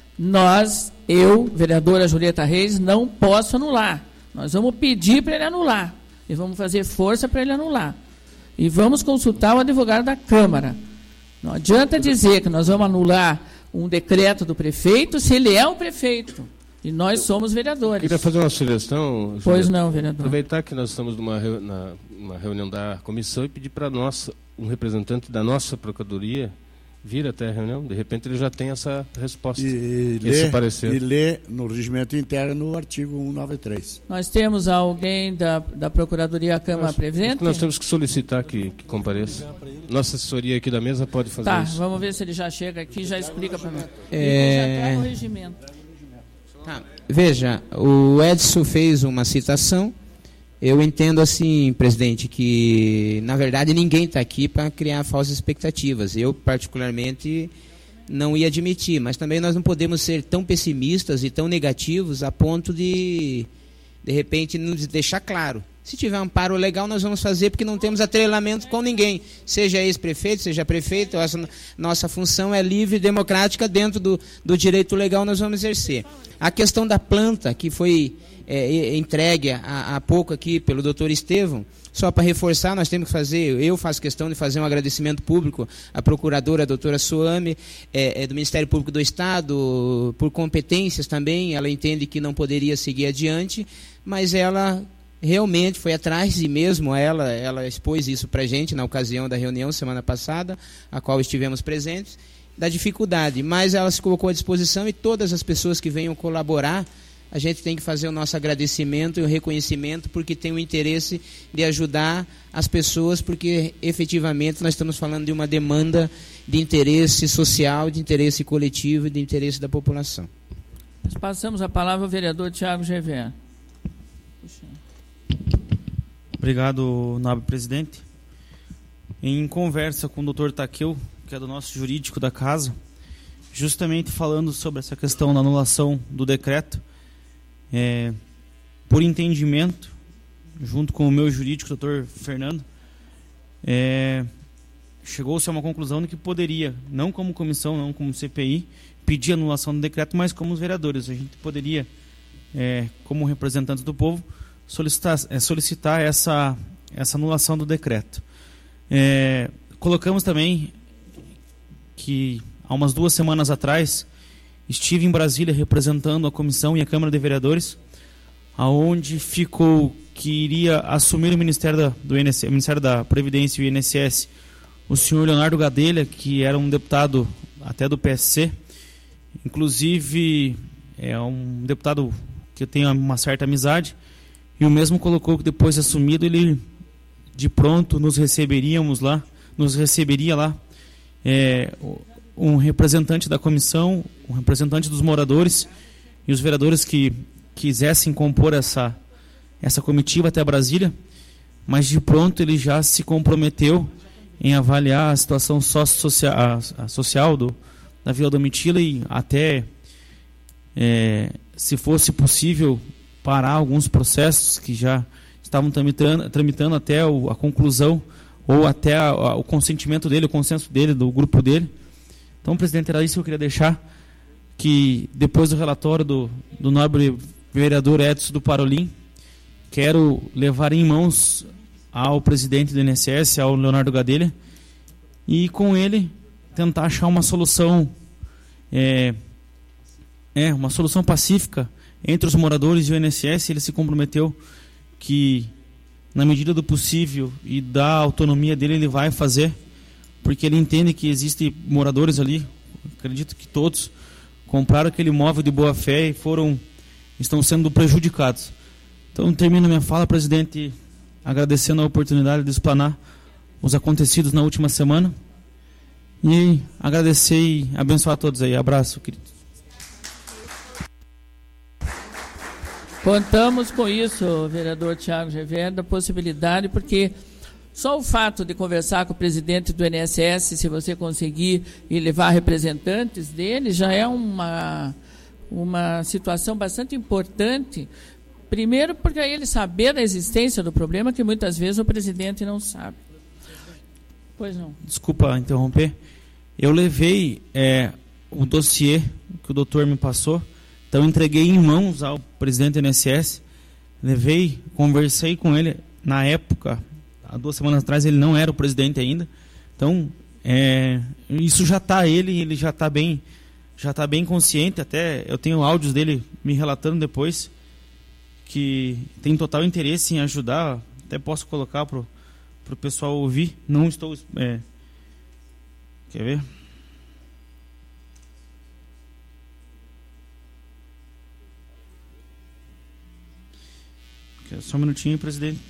eu, vereadora Julieta Reis, não posso anular. Nós vamos pedir para ele anular. E vamos fazer força para ele anular. E vamos consultar o advogado da Câmara. Não adianta dizer que nós vamos anular um decreto do prefeito, se ele é um prefeito. E nós somos vereadores. Queria fazer uma sugestão, Julieta. Pois não, vereador. Aproveitar que nós estamos numa reunião da comissão e pedir para nós, um representante da nossa procuradoria, vir até a reunião. De repente ele já tem essa resposta, esse parecer. E lê no regimento interno o artigo 193. Nós temos alguém da Procuradoria Câmara presente? Nós temos que solicitar que compareça. Nossa assessoria aqui da mesa pode fazer isso. Tá, vamos ver se ele já chega aqui e já explica para nós. Já traga o regimento. Tá. Veja, o Edson fez uma citação. Eu entendo assim, presidente, que na verdade ninguém está aqui para criar falsas expectativas. Eu, particularmente, não ia admitir, mas também nós não podemos ser tão pessimistas e tão negativos a ponto de repente, nos deixar claro. Se tiver amparo legal, nós vamos fazer, porque não temos atrelamento com ninguém. Seja ex-prefeito, seja prefeito, nossa função é livre e democrática, dentro do direito legal nós vamos exercer. A questão da planta, que foi entregue há pouco aqui pelo doutor Estevão, só para reforçar, nós temos que fazer, eu faço questão de fazer um agradecimento público à procuradora, a doutora Soame, do Ministério Público do Estado, por competências também, ela entende que não poderia seguir adiante, mas ela realmente foi atrás, e mesmo ela expôs isso para a gente na ocasião da reunião semana passada, a qual estivemos presentes, da dificuldade, mas ela se colocou à disposição, e todas as pessoas que venham colaborar a gente tem que fazer o nosso agradecimento e o reconhecimento, porque tem o interesse de ajudar as pessoas, porque efetivamente nós estamos falando de uma demanda de interesse social, de interesse coletivo e de interesse da população. Nós passamos a palavra ao vereador Tiago Gever. Obrigado, nobre presidente. Em conversa com o doutor Takeu, que é do nosso jurídico da casa, justamente falando sobre essa questão da anulação do decreto, por entendimento, junto com o meu jurídico, doutor Fernando, chegou-se a uma conclusão de que poderia, não como comissão, não como CPI, pedir anulação do decreto, mas como os vereadores. A gente poderia, como representantes do povo, solicitar essa anulação do decreto. Colocamos também que, há umas 2 semanas atrás, estive em Brasília representando a comissão e a Câmara de Vereadores, aonde ficou que iria assumir o Ministério o Ministério da Previdência e o INSS, o senhor Leonardo Gadelha, que era um deputado até do PSC, inclusive é um deputado que eu tenho uma certa amizade, e o mesmo colocou que depois de assumido ele de pronto nos receberia lá um representante da comissão, um representante dos moradores e os vereadores que quisessem compor essa comitiva até Brasília, mas de pronto ele já se comprometeu em avaliar a situação social da Vila Domitila e até, se fosse possível, parar alguns processos que já estavam tramitando até a conclusão ou até o consentimento dele, o consenso dele, do grupo dele. Então, presidente, era isso que eu queria deixar, que depois do relatório do nobre vereador Edson do Parolim, quero levar em mãos ao presidente do INSS, ao Leonardo Gadelha, e com ele tentar achar uma solução, uma solução pacífica entre os moradores e o INSS. Ele se comprometeu que, na medida do possível e da autonomia dele, ele vai fazer, porque ele entende que existem moradores ali, acredito que todos compraram aquele imóvel de boa fé e estão sendo prejudicados. Então, termino minha fala, presidente, agradecendo a oportunidade de explanar os acontecidos na última semana e agradecer e abençoar a todos aí. Abraço, querido. Contamos com isso, vereador Tiago Gever, da possibilidade, porque só o fato de conversar com o presidente do INSS, se você conseguir e levar representantes dele, já é uma situação bastante importante. Primeiro, porque aí ele saber da existência do problema, que muitas vezes o presidente não sabe. Pois não. Desculpa interromper. Eu levei o dossiê que o doutor me passou, então entreguei em mãos ao presidente do INSS, conversei com ele na época, há 2 semanas atrás ele não era o presidente ainda, então isso já está, ele já está bem consciente, até eu tenho áudios dele me relatando depois, que tem total interesse em ajudar, até posso colocar para o pessoal ouvir, não estou... quer ver? Só um minutinho, presidente.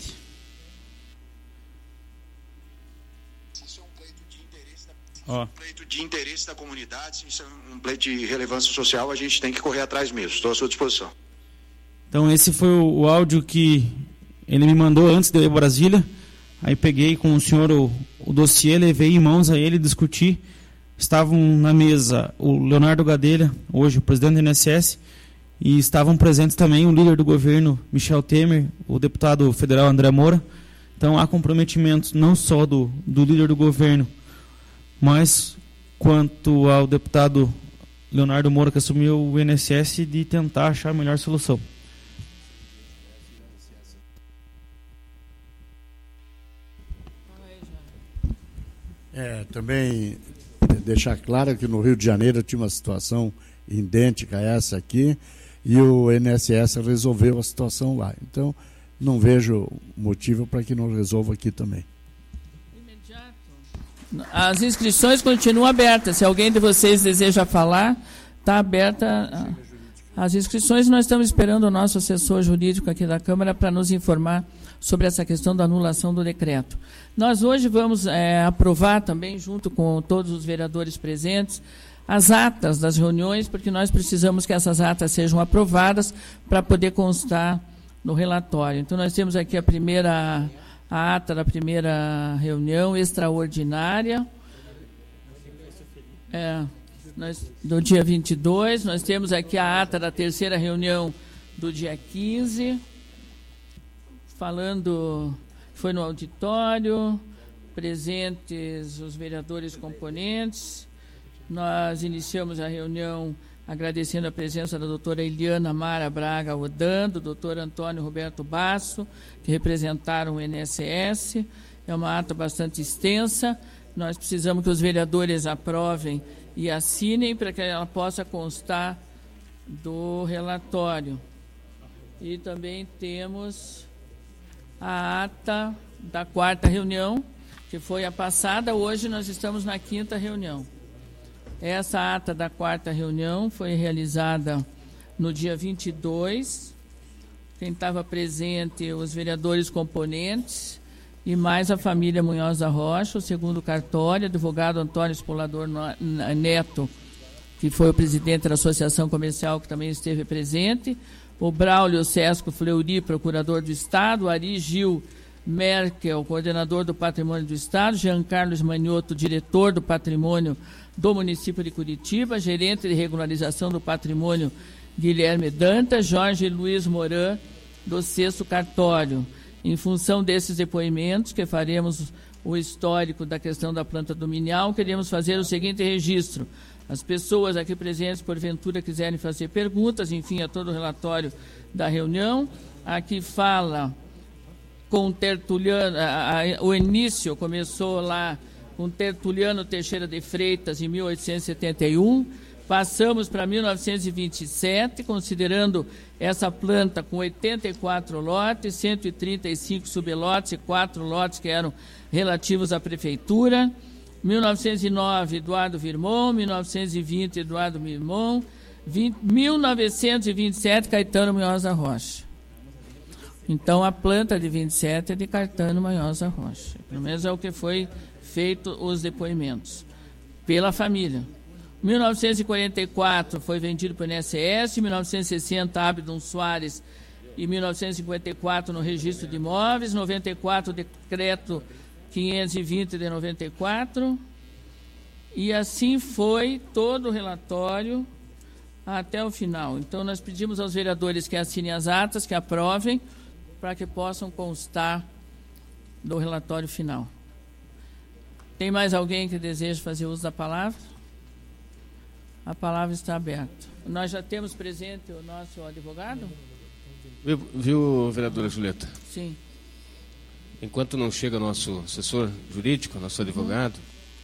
Isso é um pleito de interesse da comunidade, isso é um pleito de relevância social, a gente tem que correr atrás mesmo. Estou à sua disposição. Então, esse foi o áudio que ele me mandou antes de eu ir a Brasília. Aí peguei com o senhor o dossiê, levei em mãos a ele, discuti. Estavam na mesa o Leonardo Gadelha, hoje o presidente do INSS, e estavam presentes também o líder do governo, Michel Temer, o deputado federal André Moura. Então há comprometimentos não só do líder do governo, mas quanto ao deputado Leonardo Moura, que assumiu o INSS, de tentar achar a melhor solução. Também deixar claro que no Rio de Janeiro tinha uma situação idêntica a essa aqui, e o INSS resolveu a situação lá. Então, não vejo motivo para que não resolva aqui também. As inscrições continuam abertas. Se alguém de vocês deseja falar, está aberta as inscrições. Nós estamos esperando o nosso assessor jurídico aqui da Câmara para nos informar sobre essa questão da anulação do decreto. Nós hoje vamos aprovar também, junto com todos os vereadores presentes, as atas das reuniões, porque nós precisamos que essas atas sejam aprovadas para poder constar no relatório. Então, nós temos aqui a ata da primeira reunião extraordinária, do dia 22. Nós temos aqui a ata da terceira reunião do dia 15, falando, foi no auditório, presentes os vereadores componentes. Nós iniciamos a reunião agradecendo a presença da doutora Eliana Mara Braga Odan, do doutor Antônio Roberto Basso, que representaram o INSS. É uma ata bastante extensa. Nós precisamos que os vereadores aprovem e assinem para que ela possa constar do relatório. E também temos a ata da quarta reunião, que foi a passada. Hoje nós estamos na quinta reunião. Essa ata da quarta reunião foi realizada no dia 22. Quem estava presente, os vereadores componentes e mais a família Munhoz da Rocha, o segundo cartório, advogado Antônio Espolador Neto, que foi o presidente da Associação Comercial, que também esteve presente, o Braulio Sesco Fleury, procurador do Estado, o Ari Gil Merkel, coordenador do Patrimônio do Estado, Jean Carlos Manioto, diretor do Patrimônio do município de Curitiba, gerente de regularização do patrimônio Guilherme Dantas, Jorge Luiz Moran, do 6º cartório. Em função desses depoimentos, que faremos o histórico da questão da planta dominial, queremos fazer o seguinte registro. As pessoas aqui presentes, porventura, quiserem fazer perguntas, enfim, a todo o relatório da reunião. Aqui fala com Tertuliano, o início começou lá com Tertuliano Teixeira de Freitas, em 1871, passamos para 1927, considerando essa planta com 84 lotes, 135 sublotes e 4 lotes que eram relativos à prefeitura. 1909, Eduardo Virmão, 1920, Eduardo Virmão, 1927, Caetano Munhoz da Rocha. Então, a planta de 27 é de Caetano Munhoz da Rocha. Pelo menos é o que foi feito os depoimentos pela família. 1944 foi vendido para o INSS, 1960 Abdon Soares e 1954 no registro de imóveis, 94 decreto 520 de 94, e assim foi todo o relatório até o final. Então nós pedimos aos vereadores que assinem as atas, que aprovem, para que possam constar do relatório final. Tem mais alguém que deseja fazer uso da palavra? A palavra está aberta. Nós já temos presente o nosso advogado? Viu, vereadora Julieta? Sim. Enquanto não chega nosso assessor jurídico, nosso advogado,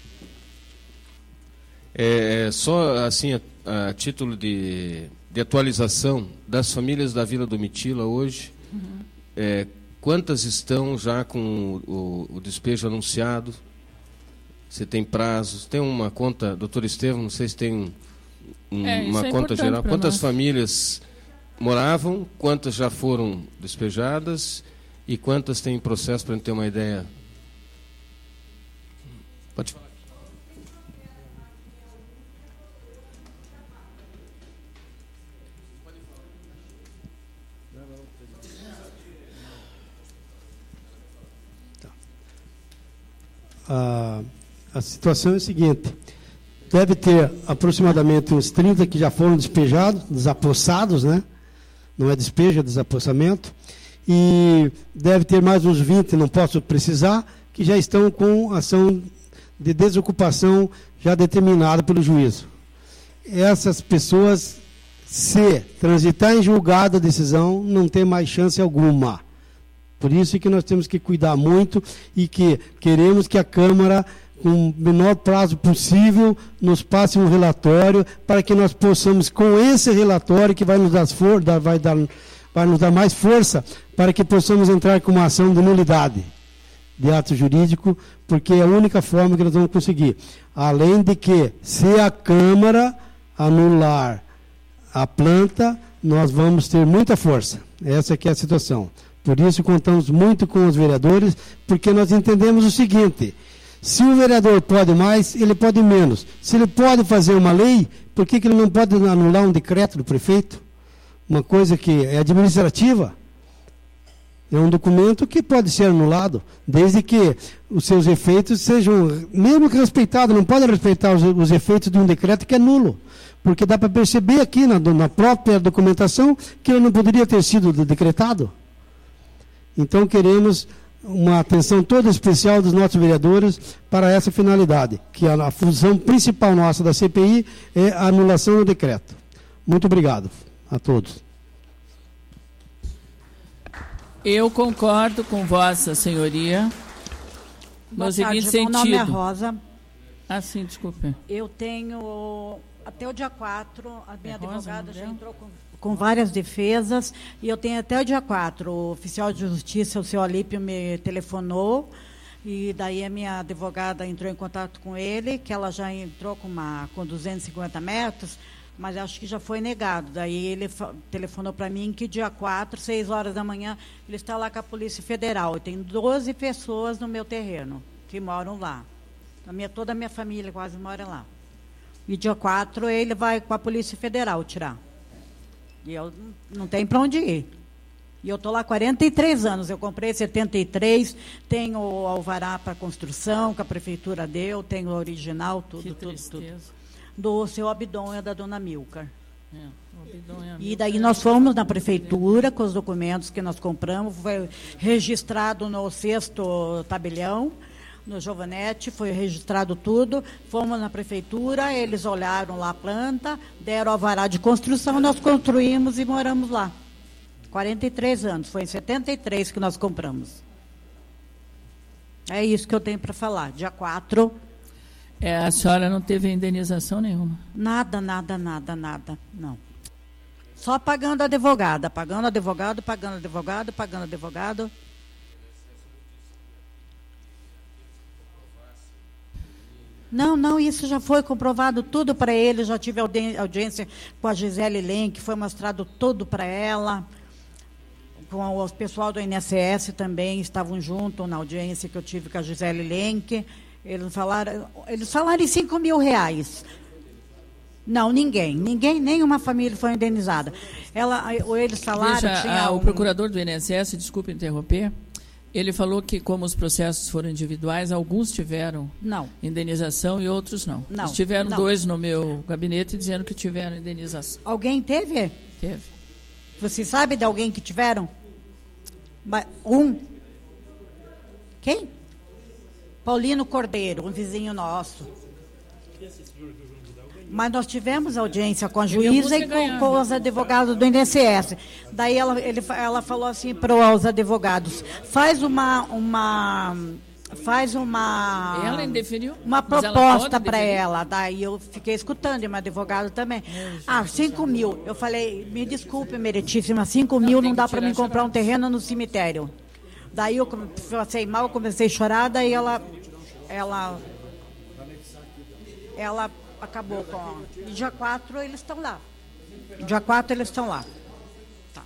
só assim, a título de atualização das famílias da Vila Domitila hoje, quantas estão já com o despejo anunciado? Você tem prazos? Tem uma conta, doutor Estevam, não sei se tem uma conta geral. Quantas famílias moravam, quantas já foram despejadas e quantas têm processo, para a gente ter uma ideia? Pode falar. A situação é a seguinte: deve ter aproximadamente uns 30 que já foram despejados, desapossados, né? Não é despejo, é desapossamento. E deve ter mais uns 20, não posso precisar, que já estão com ação de desocupação já determinada pelo juízo. Essas pessoas, se transitar em julgado a decisão, não tem mais chance alguma. Por isso que nós temos que cuidar muito e que queremos que a Câmara, com o menor prazo possível, nos passe um relatório para que nós possamos, com esse relatório, que vai nos dar mais força, para que possamos entrar com uma ação de nulidade de ato jurídico, porque é a única forma que nós vamos conseguir. Além de que, se a Câmara anular a planta, nós vamos ter muita força. Essa que é a situação. Por isso contamos muito com os vereadores, porque nós entendemos o seguinte: se o vereador pode mais, ele pode menos. Se ele pode fazer uma lei, por que ele não pode anular um decreto do prefeito? Uma coisa que é administrativa. É um documento que pode ser anulado, desde que os seus efeitos sejam, mesmo que respeitados, não pode respeitar os efeitos de um decreto que é nulo. Porque dá para perceber aqui na própria documentação que ele não poderia ter sido decretado. Então queremos uma atenção toda especial dos nossos vereadores para essa finalidade, que a função principal nossa da CPI é a anulação do decreto. Muito obrigado a todos. Eu concordo com Vossa Senhoria no seguinte sentido. Meu nome é Rosa. Ah, sim, desculpe. Eu tenho, até o dia 4, a minha advogada já entrou com várias defesas, e eu tenho até o dia 4. O oficial de justiça, o seu Alípio, me telefonou, e daí a minha advogada entrou em contato com ele, que ela já entrou com 250 metros, mas acho que já foi negado. Daí ele telefonou para mim que dia 4, 6 horas da manhã, ele está lá com a Polícia Federal. E tem 12 pessoas no meu terreno que moram lá. Toda a minha família quase mora lá. E dia 4 ele vai com a Polícia Federal tirar. E eu não tenho para onde ir. E eu estou lá há 43 anos. Eu comprei 73, tenho o alvará para construção, que a prefeitura deu, tenho o original, tudo. Do seu Abdônia, da dona Milcar. E daí nós fomos na prefeitura com os documentos que nós compramos, foi registrado no 6º tabelião, no Giovanetti, foi registrado tudo, fomos na prefeitura, eles olharam lá a planta, deram alvará de construção, nós construímos e moramos lá. 43 anos, foi em 73 que nós compramos. É isso que eu tenho para falar. Dia 4... a senhora não teve indenização nenhuma? Nada, não. Só pagando advogado. Não, isso já foi comprovado tudo para ele, já tive audiência com a Gisele Lenk, foi mostrado tudo para ela, com o pessoal do INSS também, estavam junto na audiência que eu tive com a Gisele Lenk, eles falaram em R$5 mil. Não, ninguém, nenhuma família foi indenizada. Eles falaram... Veja, o procurador do INSS, desculpe interromper, ele falou que, como os processos foram individuais, alguns tiveram indenização e outros não. Tiveram 2 no meu gabinete dizendo que tiveram indenização. Alguém teve? Teve. Você sabe de alguém que tiveram? Quem? Paulino Cordeiro, um vizinho nosso. Mas nós tivemos audiência com a juíza e com os advogados do INSS. Daí ela falou assim para os advogados, faz uma ela indeferiu? Uma proposta para ela. Daí eu fiquei escutando, e meu advogado também. 5 mil. Eu falei, me desculpe, meritíssima, 5 mil não dá para mim comprar um terreno no cemitério. Daí eu passei mal, comecei a chorar, daí ela acabou com... E dia 4 eles estão lá. Tá.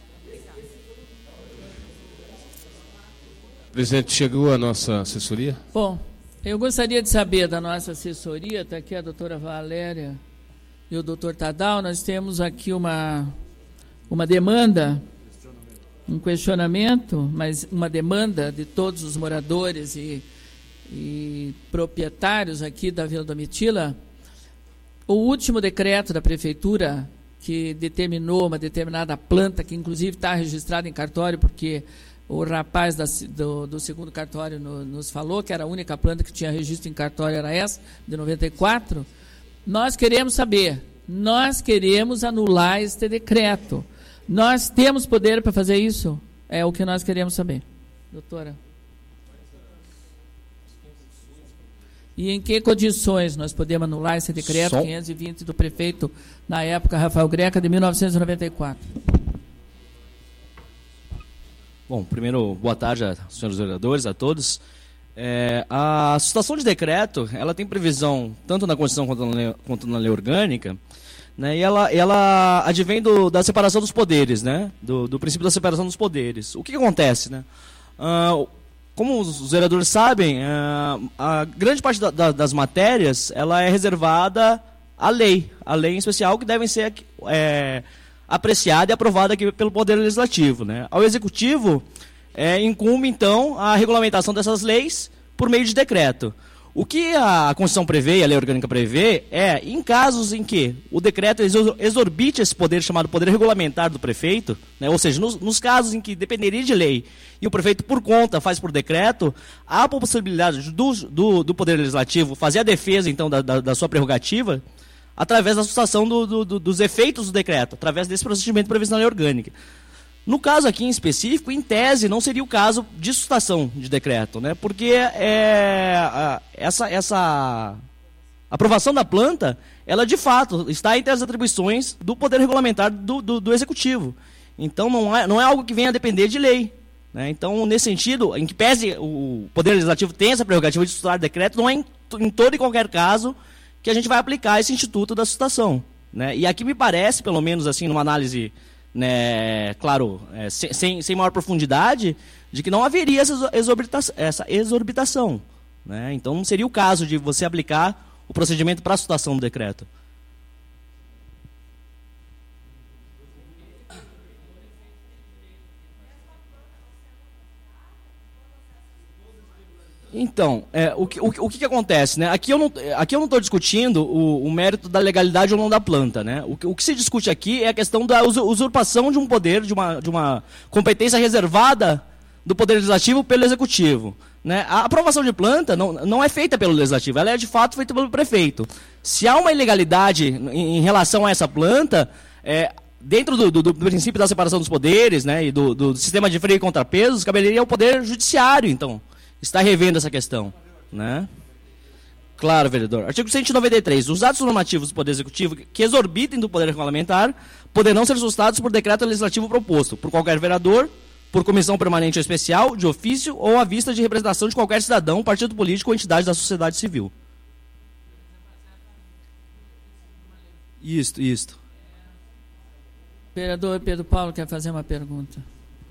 Presidente, chegou a nossa assessoria? Bom, eu gostaria de saber da nossa assessoria, está aqui a doutora Valéria e o doutor Tadal, nós temos aqui uma demanda, um questionamento, mas uma demanda de todos os moradores e proprietários aqui da Vila Domitila. O último decreto da prefeitura que determinou uma determinada planta, que inclusive está registrada em cartório, porque o rapaz do 2º cartório nos falou que era a única planta que tinha registro em cartório, era essa, de 94. Nós queremos saber, nós queremos anular este decreto. Nós temos poder para fazer isso? É o que nós queremos saber. Doutora. E em que condições nós podemos anular esse decreto 520 do prefeito, na época, Rafael Greca, de 1994? Bom, primeiro, boa tarde aos senhores vereadores, a todos. A situação de decreto, ela tem previsão, tanto na Constituição quanto na lei orgânica, né? E ela advém da separação dos poderes, né? Do princípio da separação dos poderes. O que acontece, né? Como os vereadores sabem, a grande parte das matérias ela é reservada à lei em especial, que devem ser apreciada e aprovada aqui pelo Poder Legislativo, né? Ao Executivo incumbe, então, a regulamentação dessas leis por meio de decreto. O que a Constituição prevê, a Lei Orgânica prevê, em casos em que o decreto exorbite esse poder chamado poder regulamentar do prefeito, né, ou seja, nos casos em que dependeria de lei e o prefeito por conta faz por decreto, há a possibilidade do Poder Legislativo fazer a defesa, então, da sua prerrogativa através da sustação dos efeitos do decreto, através desse procedimento previsto na Lei Orgânica. No caso aqui em específico, em tese, não seria o caso de sustação de decreto, né? Porque essa aprovação da planta, ela de fato está entre as atribuições do poder regulamentar do Executivo. Então não é algo que venha a depender de lei, né? Então, nesse sentido, em que pese o Poder Legislativo tem essa prerrogativa de sustar decreto, não é em todo e qualquer caso que a gente vai aplicar esse instituto da sustação, né? E aqui me parece, pelo menos assim, numa análise, né, claro, sem maior profundidade, de que não haveria essa exorbitação, né? Então não seria o caso de você aplicar o procedimento para a sustação do decreto. Então, o que acontece, né? Aqui eu não estou discutindo o mérito da legalidade ou não da planta, né? O que se discute aqui é a questão da usurpação de um poder, de uma competência reservada do Poder Legislativo pelo Executivo, né? A aprovação de planta não é feita pelo Legislativo, ela é de fato feita pelo prefeito. Se há uma ilegalidade em relação a essa planta, dentro do princípio da separação dos poderes, né, e do sistema de freio e contrapesos, caberia ao Poder Judiciário, então, está revendo essa questão, né? Claro, vereador. Artigo 193. Os atos normativos do Poder Executivo que exorbitem do poder regulamentar poderão ser sustados por decreto legislativo proposto por qualquer vereador, por comissão permanente ou especial, de ofício ou à vista de representação de qualquer cidadão, partido político ou entidade da sociedade civil. Isto. Vereador Pedro Paulo quer fazer uma pergunta.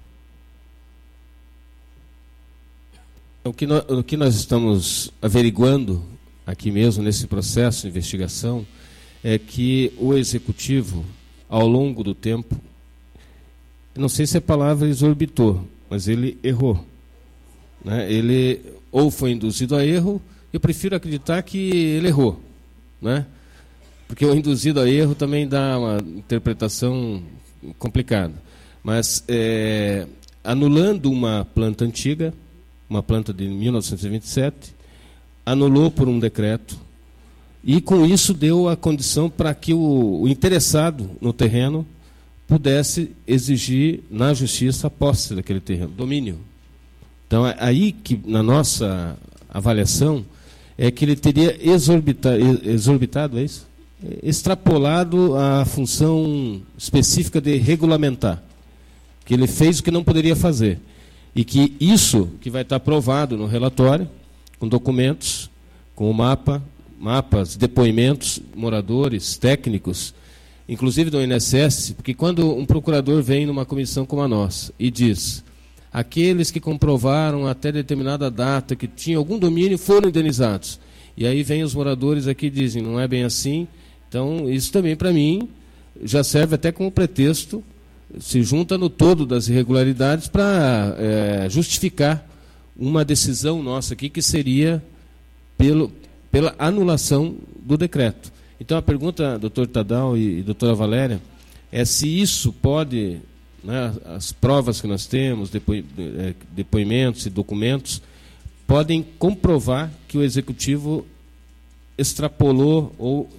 O que nós estamos averiguando aqui mesmo, nesse processo de investigação, é que o Executivo, ao longo do tempo, não sei se a palavra exorbitou, mas ele errou, né? Ele ou foi induzido a erro, eu prefiro acreditar que ele errou, né? Porque o induzido a erro também dá uma interpretação complicada. Mas, anulando uma planta antiga, uma planta de 1927, anulou por um decreto e, com isso, deu a condição para que o interessado no terreno pudesse exigir na justiça a posse daquele terreno, domínio. Então, é aí que, na nossa avaliação, é que ele teria exorbitado, é isso? Extrapolado a função específica de regulamentar, que ele fez o que não poderia fazer. E que isso que vai estar provado no relatório, com documentos, com o mapas, depoimentos, moradores, técnicos, inclusive do INSS, porque quando um procurador vem numa comissão como a nossa e diz: aqueles que comprovaram até determinada data que tinham algum domínio foram indenizados. E aí vem os moradores aqui e dizem: não é bem assim. Então, isso também, para mim, já serve até como pretexto, se junta no todo das irregularidades para justificar uma decisão nossa aqui, que seria pela anulação do decreto. Então, a pergunta, doutor Tadal e doutora Valéria, é se isso pode, né, as provas que nós temos, depoimentos e documentos, podem comprovar que o Executivo extrapolou ou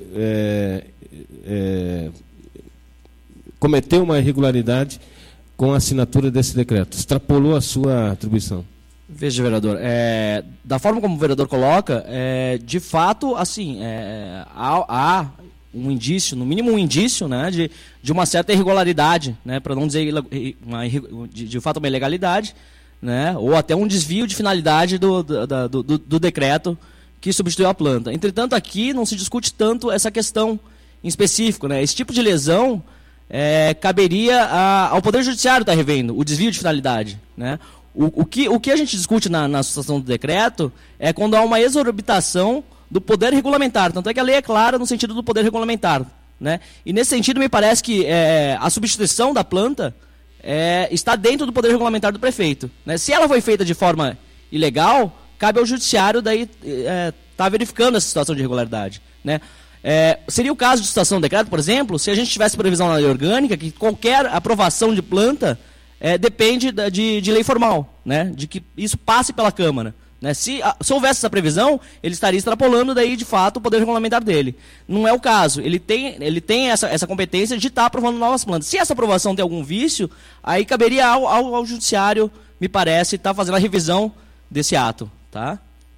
cometeu uma irregularidade com a assinatura desse decreto, extrapolou a sua atribuição. Veja, vereador, da forma como o vereador coloca, de fato, assim, há um indício, no mínimo um indício, né, de uma certa irregularidade, né, para não dizer de fato uma ilegalidade, né, ou até um desvio de finalidade do decreto que substituiu a planta. Entretanto, aqui não se discute tanto essa questão em específico, né? Esse tipo de lesão caberia ao Poder Judiciário estar revendo, o desvio de finalidade, né? O que a gente discute na sustentação do decreto é quando há uma exorbitação do poder regulamentar. Tanto é que a lei é clara no sentido do poder regulamentar, né? E nesse sentido me parece que a substituição da planta está dentro do poder regulamentar do prefeito, né? Se ela foi feita de forma ilegal, cabe ao judiciário daí tá verificando essa situação de irregularidade, né? Seria o caso de situação do decreto, por exemplo, se a gente tivesse previsão na lei orgânica que qualquer aprovação de planta depende de lei formal, né? De que isso passe pela Câmara, né? Se houvesse essa previsão, ele estaria extrapolando daí de fato o poder regulamentar dele. Não é o caso. Ele tem essa competência de estar aprovando novas plantas. Se essa aprovação tem algum vício, aí caberia ao judiciário, me parece, estar fazendo a revisão desse ato, tá?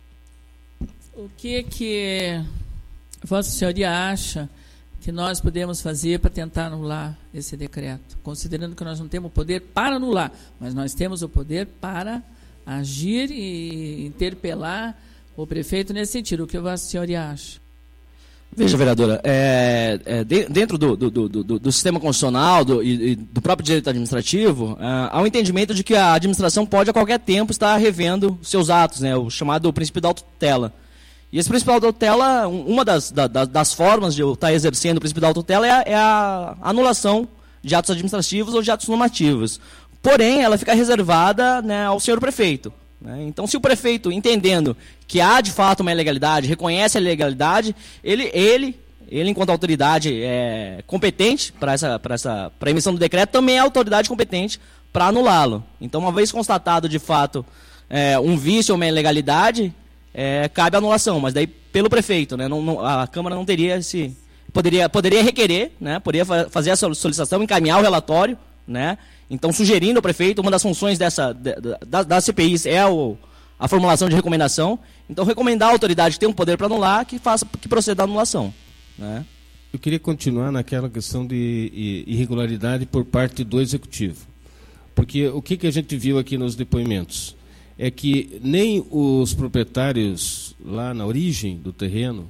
O que Vossa Senhoria acha que nós podemos fazer para tentar anular esse decreto? Considerando que nós não temos o poder para anular, mas nós temos o poder para agir e interpelar o prefeito nesse sentido. O que Vossa Senhoria acha? Veja, vereadora, dentro do sistema constitucional e do próprio direito administrativo, há um entendimento de que a administração pode a qualquer tempo estar revendo seus atos, né, o chamado princípio da autotutela. E esse princípio da autotutela, uma das formas de eu estar exercendo o princípio da autotutela é a anulação de atos administrativos ou de atos normativos. Porém, ela fica reservada, né, ao senhor prefeito, né? Então, se o prefeito, entendendo que há de fato uma ilegalidade, reconhece a ilegalidade, ele enquanto autoridade competente para a emissão do decreto, também é autoridade competente para anulá-lo. Então, uma vez constatado de fato um vício ou uma ilegalidade, cabe a anulação, mas daí pelo prefeito, né? A Câmara não teria esse... Poderia requerer, né? Poderia fazer essa solicitação, encaminhar o relatório, né? Então, sugerindo ao prefeito, uma das funções das CPIs é a formulação de recomendação. Então, recomendar à autoridade que tem um poder para anular, que proceda à anulação, né? Eu queria continuar naquela questão de irregularidade por parte do Executivo. Porque o que a gente viu aqui nos depoimentos é que nem os proprietários lá na origem do terreno,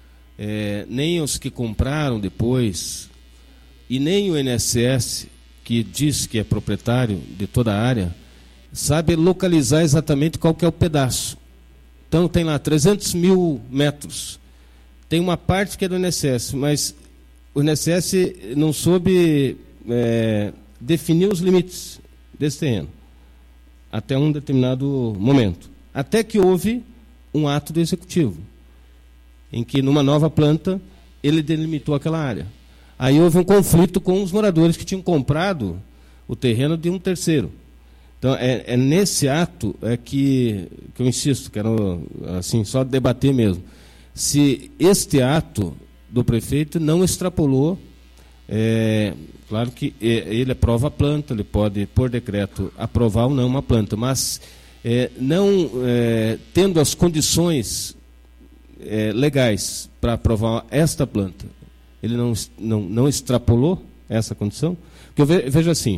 nem os que compraram depois, e nem o INSS, que diz que é proprietário de toda a área, sabe localizar exatamente qual que é o pedaço. Então tem lá 300 mil metros. Tem uma parte que é do INSS, mas o INSS não soube definir os limites desse terreno até um determinado momento. Até que houve um ato do Executivo, em que numa nova planta ele delimitou aquela área. Aí houve um conflito com os moradores que tinham comprado o terreno de um terceiro. Então, nesse ato que eu insisto, quero assim, só debater mesmo. Se este ato do prefeito não extrapolou, claro que ele aprova a planta, ele pode, por decreto, aprovar ou não uma planta, mas não tendo as condições legais para aprovar esta planta, ele não extrapolou essa condição? Porque eu vejo assim,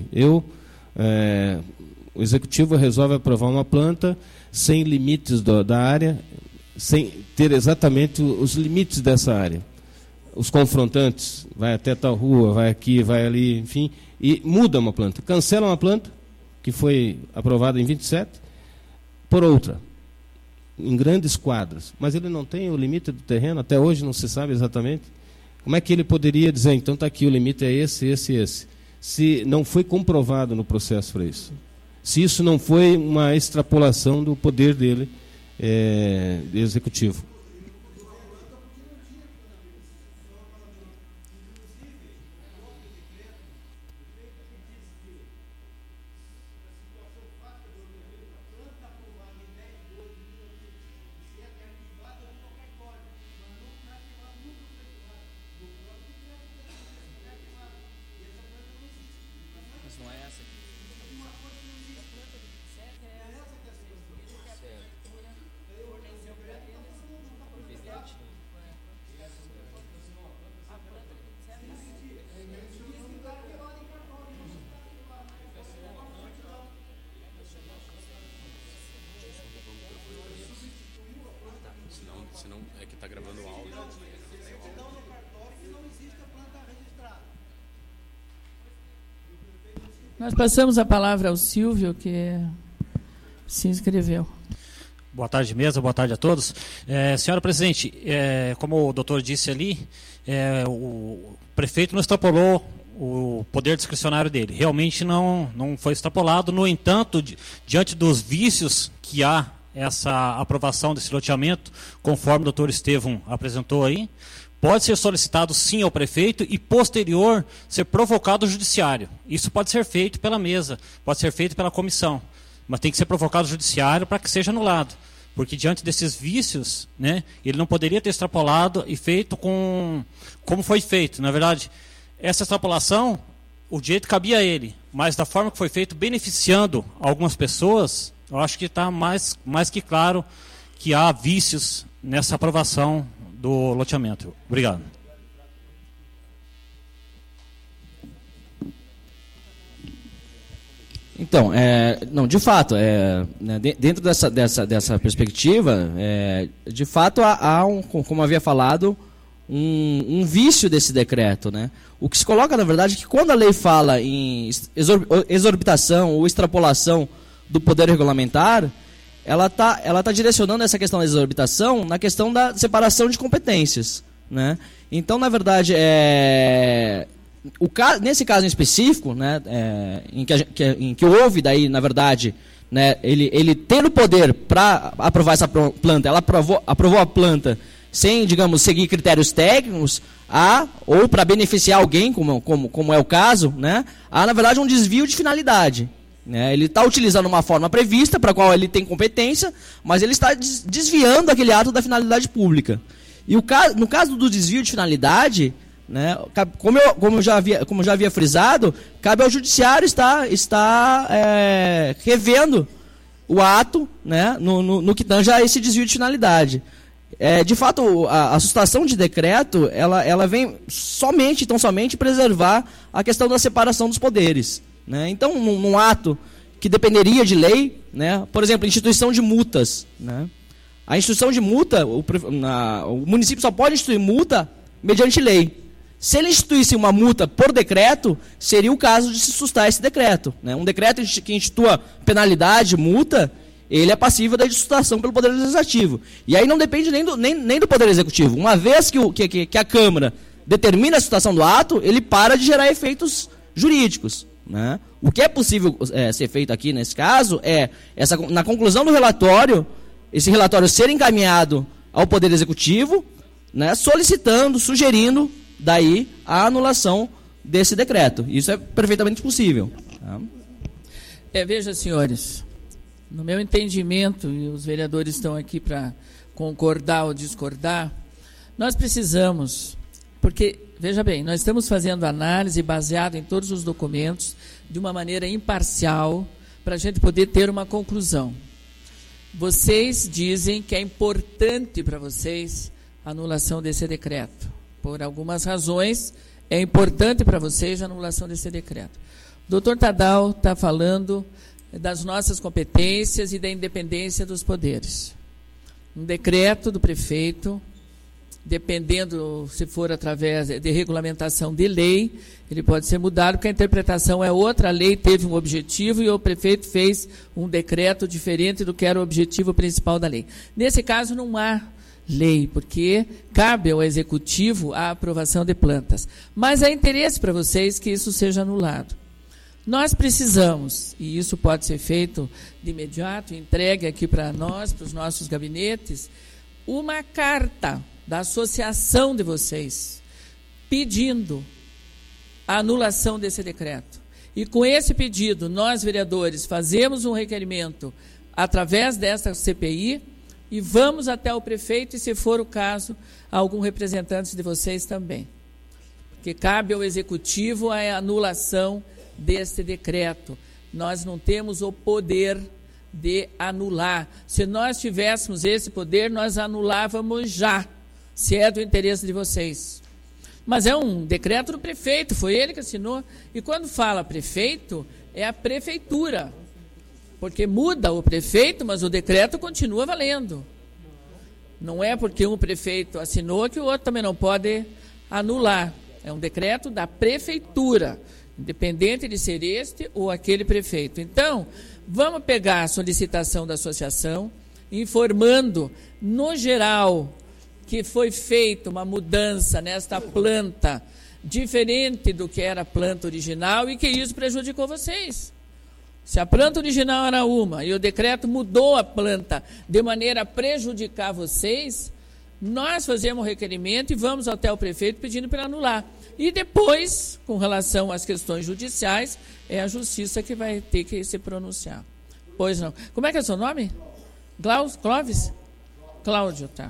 o Executivo resolve aprovar uma planta sem limites da área, sem ter exatamente os limites dessa área. Os confrontantes, vai até tal rua, vai aqui, vai ali, enfim, e muda uma planta. Cancela uma planta, que foi aprovada em 27, por outra, em grandes quadras. Mas ele não tem o limite do terreno, até hoje não se sabe exatamente. Como é que ele poderia dizer, então está aqui, o limite é esse, esse e esse, se não foi comprovado no processo para isso? Se isso não foi uma extrapolação do poder dele, executivo. Nós passamos a palavra ao Silvio, que se inscreveu. Boa tarde, mesa. Boa tarde a todos. Senhora presidente, como o doutor disse ali, o prefeito não extrapolou o poder discricionário dele. Realmente não foi extrapolado. No entanto, diante dos vícios que há essa aprovação desse loteamento, conforme o doutor Estevão apresentou aí, pode ser solicitado sim ao prefeito e posterior ser provocado o judiciário. Isso pode ser feito pela mesa, pode ser feito pela comissão, mas tem que ser provocado o judiciário para que seja anulado. Porque diante desses vícios, né, ele não poderia ter extrapolado e feito como foi feito. Na verdade, essa extrapolação, o direito cabia a ele, mas da forma que foi feito, beneficiando algumas pessoas, eu acho que está mais que claro que há vícios nessa aprovação do loteamento. Obrigado. Então, não, de fato, né, dentro dessa perspectiva, de fato há como havia falado, um vício desse decreto, né? O que se coloca, na verdade, é que quando a lei fala em exorbitação ou extrapolação do poder regulamentar, ela tá direcionando essa questão da exorbitação na questão da separação de competências, né? Então, na verdade, nesse caso em específico, né, em que houve daí, na verdade, né, ele ter o poder para aprovar essa planta, ela aprovou a planta sem, digamos, seguir critérios técnicos, ou para beneficiar alguém, como é o caso, né, há, na verdade, um desvio de finalidade. Né? Ele está utilizando uma forma prevista, para a qual ele tem competência, mas ele está desviando aquele ato da finalidade pública. E no caso do desvio de finalidade, né, como já havia frisado, cabe ao judiciário estar revendo o ato, né, no que tange a esse desvio de finalidade. De fato, a sustentação de decreto, ela vem tão somente preservar a questão da separação dos poderes. Né? Então, num ato que dependeria de lei, né, por exemplo, instituição de multas, né, a instituição de multa, o município só pode instituir multa mediante lei. Se ele instituísse uma multa por decreto, seria o caso de se sustar esse decreto. Né? Um decreto que institua penalidade, multa, ele é passível da sustentação pelo Poder Legislativo. E aí não depende nem do Poder Executivo. Uma vez que a Câmara determina a sustentação do ato, ele para de gerar efeitos jurídicos. Né? O que é possível ser feito aqui nesse caso na conclusão do relatório, esse relatório ser encaminhado ao Poder Executivo, né, sugerindo daí a anulação desse decreto. Isso é perfeitamente possível. Tá? Veja, senhores, no meu entendimento, e os vereadores estão aqui para concordar ou discordar, nós precisamos, porque, veja bem, nós estamos fazendo análise baseada em todos os documentos, de uma maneira imparcial, para a gente poder ter uma conclusão. Vocês dizem que é importante para vocês a anulação desse decreto. Por algumas razões, é importante para vocês a anulação desse decreto. O doutor Tadal está falando das nossas competências e da independência dos poderes. Um decreto do prefeito, dependendo se for através de regulamentação de lei, ele pode ser mudado, porque a interpretação é outra, a lei teve um objetivo e o prefeito fez um decreto diferente do que era o objetivo principal da lei. Nesse caso, não há lei, porque cabe ao executivo a aprovação de plantas. Mas há interesse para vocês que isso seja anulado. Nós precisamos, e isso pode ser feito de imediato, entregue aqui para nós, para os nossos gabinetes, uma carta da associação de vocês, pedindo a anulação desse decreto. E com esse pedido, nós, vereadores, fazemos um requerimento através dessa CPI e vamos até o prefeito e, se for o caso, algum representante de vocês também. Porque cabe ao executivo a anulação desse decreto. Nós não temos o poder de anular. Se nós tivéssemos esse poder, nós anulávamos já, se é do interesse de vocês. Mas é um decreto do prefeito, foi ele que assinou. E quando fala prefeito, é a prefeitura. Porque muda o prefeito, mas o decreto continua valendo. Não é porque um prefeito assinou que o outro também não pode anular. É um decreto da prefeitura. independente de ser este ou aquele prefeito. Então, vamos pegar a solicitação da associação, informando, no geral, que foi feita uma mudança nesta planta, diferente do que era a planta original, e que isso prejudicou vocês. Se a planta original era uma e o decreto mudou a planta de maneira a prejudicar vocês, nós fazemos um requerimento e vamos até o prefeito pedindo para anular. E depois, com relação às questões judiciais, é a justiça que vai ter que se pronunciar. Pois não. Como é que é o seu nome? Clóvis? Cláudio, tá.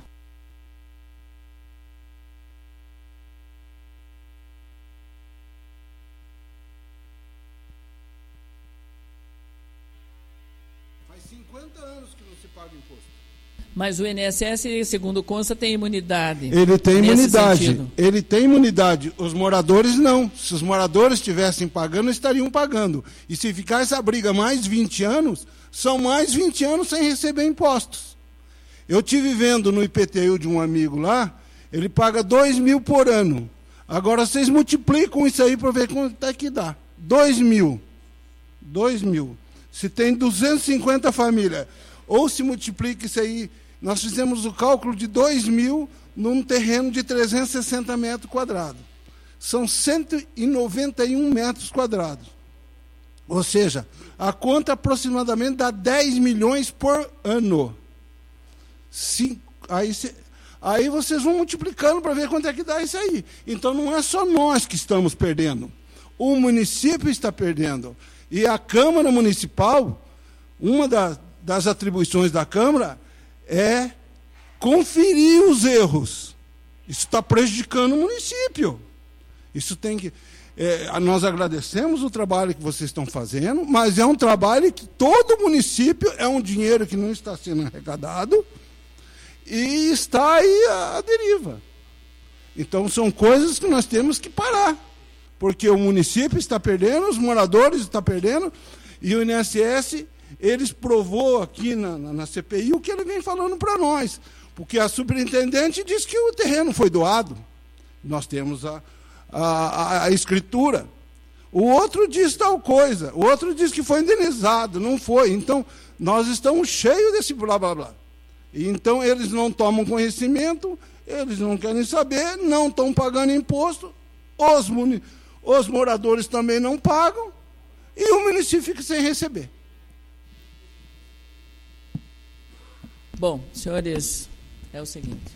Faz 50 anos que não se paga imposto. Mas o INSS, segundo consta, tem imunidade. Ele tem imunidade. Sentido. Ele tem imunidade. Os moradores não. Se os moradores estivessem pagando, estariam pagando. E se ficar essa briga mais 20 anos, são mais 20 anos sem receber impostos. Eu estive vendo no IPTU de um amigo lá, ele paga 2 mil por ano. Agora vocês multiplicam isso aí para ver quanto é que dá. 2 mil. 2 mil. Se tem 250 famílias, ou se multiplica isso aí. Nós fizemos o cálculo de 2 mil num terreno de 360 metros quadrados. São 191 metros quadrados. Ou seja, a conta aproximadamente dá 10 milhões por ano. Aí vocês vão multiplicando para ver quanto é que dá isso aí. Então não é só nós que estamos perdendo. O município está perdendo. E a Câmara Municipal, uma das atribuições da Câmara é conferir os erros. Isso está prejudicando o município. Isso tem que... nós agradecemos o trabalho que vocês estão fazendo, mas é um trabalho que todo município é um dinheiro que não está sendo arrecadado e está aí à deriva. Então são coisas que nós temos que parar, porque o município está perdendo, os moradores estão perdendo, e o INSS... eles provou aqui na CPI o que ele vem falando para nós, porque a superintendente diz que o terreno foi doado, nós temos a escritura, o outro diz tal coisa, o outro diz que foi indenizado, não foi. Então nós estamos cheios desse blá blá blá, e então eles não tomam conhecimento, eles não querem saber, não estão pagando imposto, os moradores também não pagam, e o município fica sem receber. Bom, senhores, é o seguinte,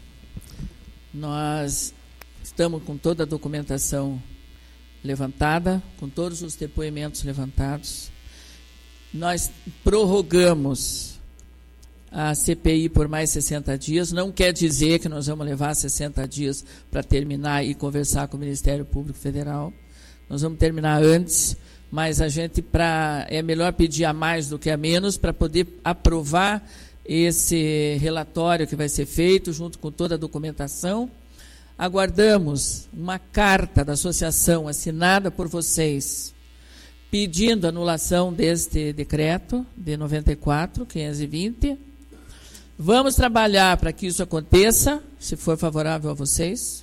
nós estamos com toda a documentação levantada, com todos os depoimentos levantados, nós prorrogamos a CPI por mais 60 dias, não quer dizer que nós vamos levar 60 dias para terminar e conversar com o Ministério Público Federal, nós vamos terminar antes, mas a gente, é melhor pedir a mais do que a menos para poder aprovar esse relatório que vai ser feito, junto com toda a documentação. Aguardamos uma carta da associação assinada por vocês, pedindo anulação deste decreto de 94, 520. Vamos trabalhar para que isso aconteça, se for favorável a vocês.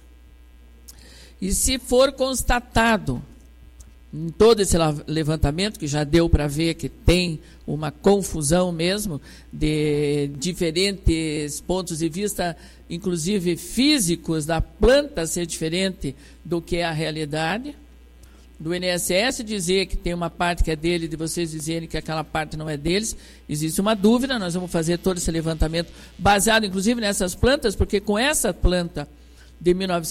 E se for constatado em todo esse levantamento, que já deu para ver que tem uma confusão mesmo de diferentes pontos de vista, inclusive físicos, da planta ser diferente do que é a realidade, do INSS dizer que tem uma parte que é dele, de vocês dizerem que aquela parte não é deles, existe uma dúvida, nós vamos fazer todo esse levantamento baseado inclusive nessas plantas, porque com essa planta de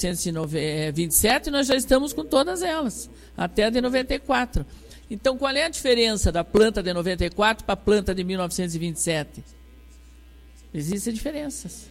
1927, nós já estamos com todas elas, até a de 94. Então, qual é a diferença da planta de 94 para a planta de 1927? Existem diferenças.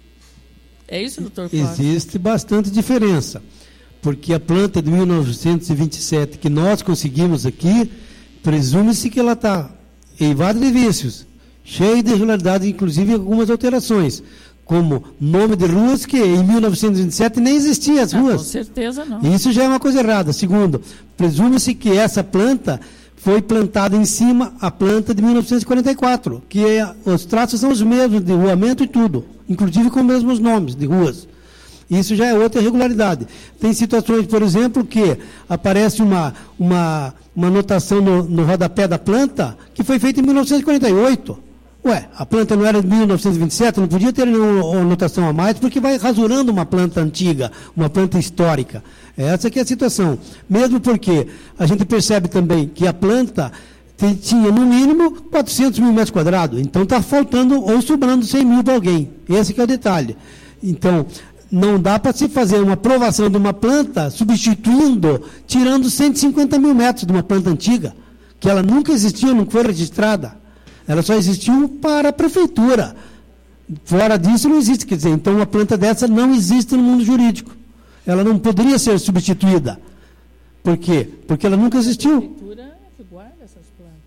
É isso, doutor Cláudio? Existe bastante diferença, porque a planta de 1927 que nós conseguimos aqui, presume-se que ela está em vários vícios, cheia de irregularidades, inclusive algumas alterações, como nome de ruas que em 1927 nem existiam as ruas. Com certeza não. E isso já é uma coisa errada. Segundo, presume-se que essa planta foi plantada em cima a planta de 1944, que os traços são os mesmos de ruamento e tudo, inclusive com os mesmos nomes de ruas. Isso já é outra irregularidade. Tem situações, por exemplo, que aparece uma anotação no rodapé da planta que foi feita em 1948. Ué, a planta não era de 1927, não podia ter nenhuma anotação a mais, porque vai rasurando uma planta antiga, uma planta histórica. Essa que é a situação. Mesmo porque a gente percebe também que a planta tinha, no mínimo, 400 mil metros quadrados. Então está faltando ou sobrando 100 mil para alguém. Esse que é o detalhe. Então, não dá para se fazer uma aprovação de uma planta substituindo, tirando 150 mil metros de uma planta antiga, que ela nunca existiu, não foi registrada. Ela só existiu para a prefeitura. Fora disso não existe. Quer dizer, então uma planta dessa não existe no mundo jurídico. Ela não poderia ser substituída. Por quê? Porque ela nunca existiu. A prefeitura é que guarda essas plantas.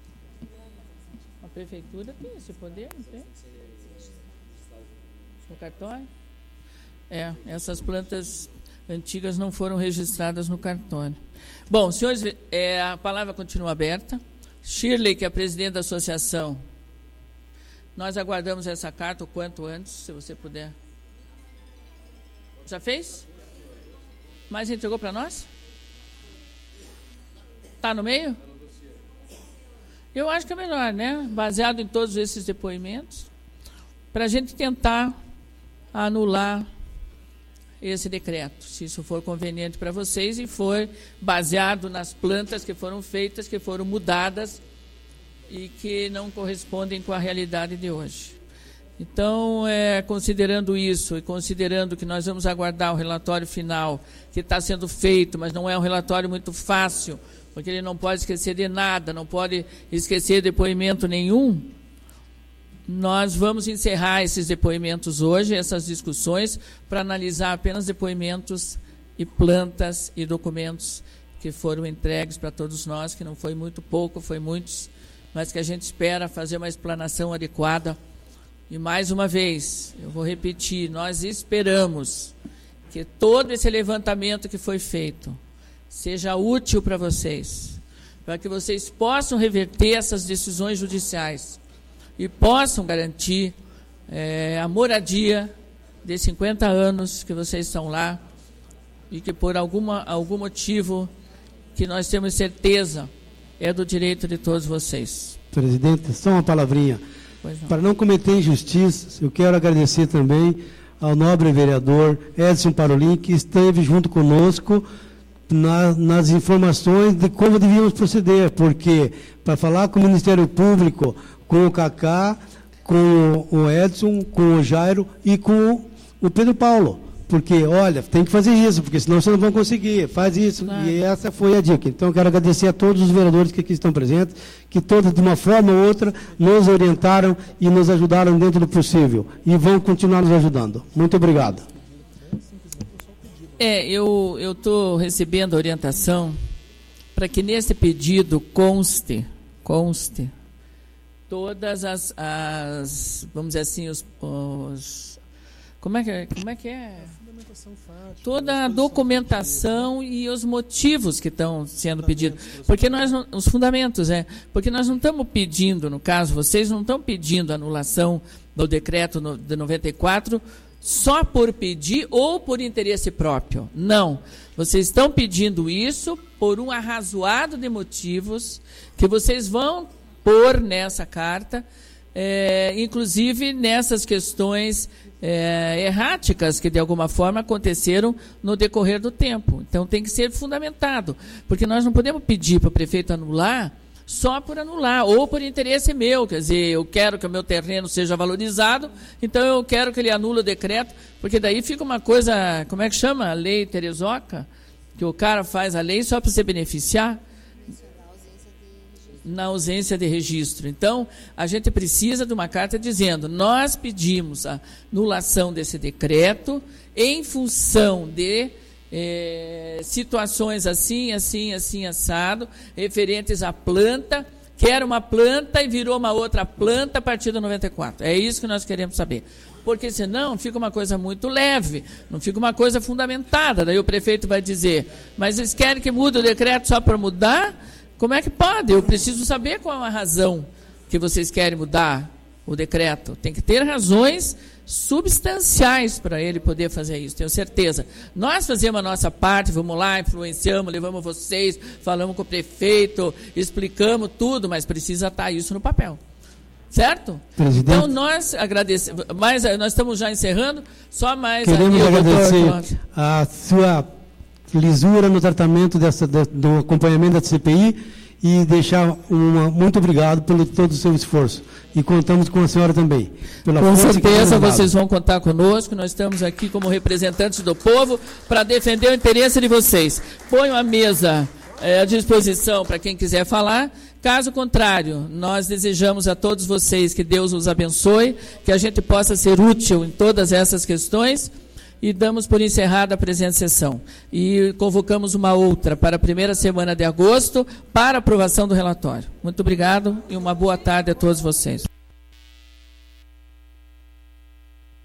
A prefeitura tem esse poder, não tem? No cartório? Essas plantas antigas não foram registradas no cartório. Bom, senhores, a palavra continua aberta. Shirley, que é a presidente da associação, nós aguardamos essa carta o quanto antes, se você puder. Já fez? Mas entregou para nós? Está no meio? Eu acho que é melhor, né? Baseado em todos esses depoimentos, para a gente tentar anular esse decreto, se isso for conveniente para vocês e for baseado nas plantas que foram feitas, que foram mudadas e que não correspondem com a realidade de hoje. Então, considerando isso e considerando que nós vamos aguardar o relatório final que está sendo feito, mas não é um relatório muito fácil, porque ele não pode esquecer de nada, não pode esquecer depoimento nenhum, nós vamos encerrar esses depoimentos hoje, essas discussões, para analisar apenas depoimentos e plantas e documentos que foram entregues para todos nós, que não foi muito pouco, foi muitos, mas que a gente espera fazer uma explanação adequada. E mais uma vez, eu vou repetir, nós esperamos que todo esse levantamento que foi feito seja útil para vocês, para que vocês possam reverter essas decisões judiciais e possam garantir a moradia de 50 anos que vocês estão lá e que por algum motivo que nós temos certeza é do direito de todos vocês. Presidente, só uma palavrinha. Para não cometer injustiças, eu quero agradecer também ao nobre vereador Edson Parolin, que esteve junto conosco nas informações de como devíamos proceder, porque para falar com o Ministério Público, com o Cacá, com o Edson, com o Jairo e com o Pedro Paulo. Porque, olha, tem que fazer isso, porque senão vocês não vão conseguir, faz isso. Claro. E essa foi a dica. Então, eu quero agradecer a todos os vereadores que aqui estão presentes, que todos, de uma forma ou outra, nos orientaram e nos ajudaram dentro do possível. E vão continuar nos ajudando. Muito obrigado. Eu estou recebendo a orientação para que nesse pedido conste todas as vamos dizer assim, como é que é? Toda a documentação e os motivos que estão sendo pedidos. Porque os fundamentos, porque nós não estamos pedindo, no caso, vocês não estão pedindo anulação do decreto de 94 só por pedir ou por interesse próprio. Não. Vocês estão pedindo isso por um arrazoado de motivos que vocês vão pôr nessa carta, inclusive nessas questões erráticas que de alguma forma aconteceram no decorrer do tempo. Então tem que ser fundamentado, porque nós não podemos pedir para o prefeito anular só por anular, ou por interesse meu, quer dizer, eu quero que o meu terreno seja valorizado, então eu quero que ele anule o decreto, porque daí fica uma coisa, como é que chama? A lei Terezoca, que o cara faz a lei só para se beneficiar, na ausência de registro. Então, a gente precisa de uma carta dizendo, nós pedimos a anulação desse decreto em função de situações assim, assado, referentes à planta, que era uma planta e virou uma outra planta a partir de 94. É isso que nós queremos saber. Porque senão fica uma coisa muito leve, não fica uma coisa fundamentada. Daí o prefeito vai dizer, mas eles querem que mude o decreto só para mudar? Como é que pode? Eu preciso saber qual é a razão que vocês querem mudar o decreto. Tem que ter razões substanciais para ele poder fazer isso, tenho certeza. Nós fazemos a nossa parte, vamos lá, influenciamos, levamos vocês, falamos com o prefeito, explicamos tudo, mas precisa estar isso no papel. Certo? Presidente. Então nós agradecemos, mas nós estamos já encerrando, só mais queremos aqui, agradecer a sua lisura no tratamento do acompanhamento da CPI e deixar muito obrigado pelo todo o seu esforço. E contamos com a senhora também. Com certeza vocês vão contar conosco, nós estamos aqui como representantes do povo para defender o interesse de vocês. Ponho a mesa à disposição para quem quiser falar. Caso contrário, nós desejamos a todos vocês que Deus os abençoe, que a gente possa ser útil em todas essas questões e damos por encerrada a presente sessão. E convocamos uma outra para a primeira semana de agosto para aprovação do relatório. Muito obrigado e uma boa tarde a todos vocês.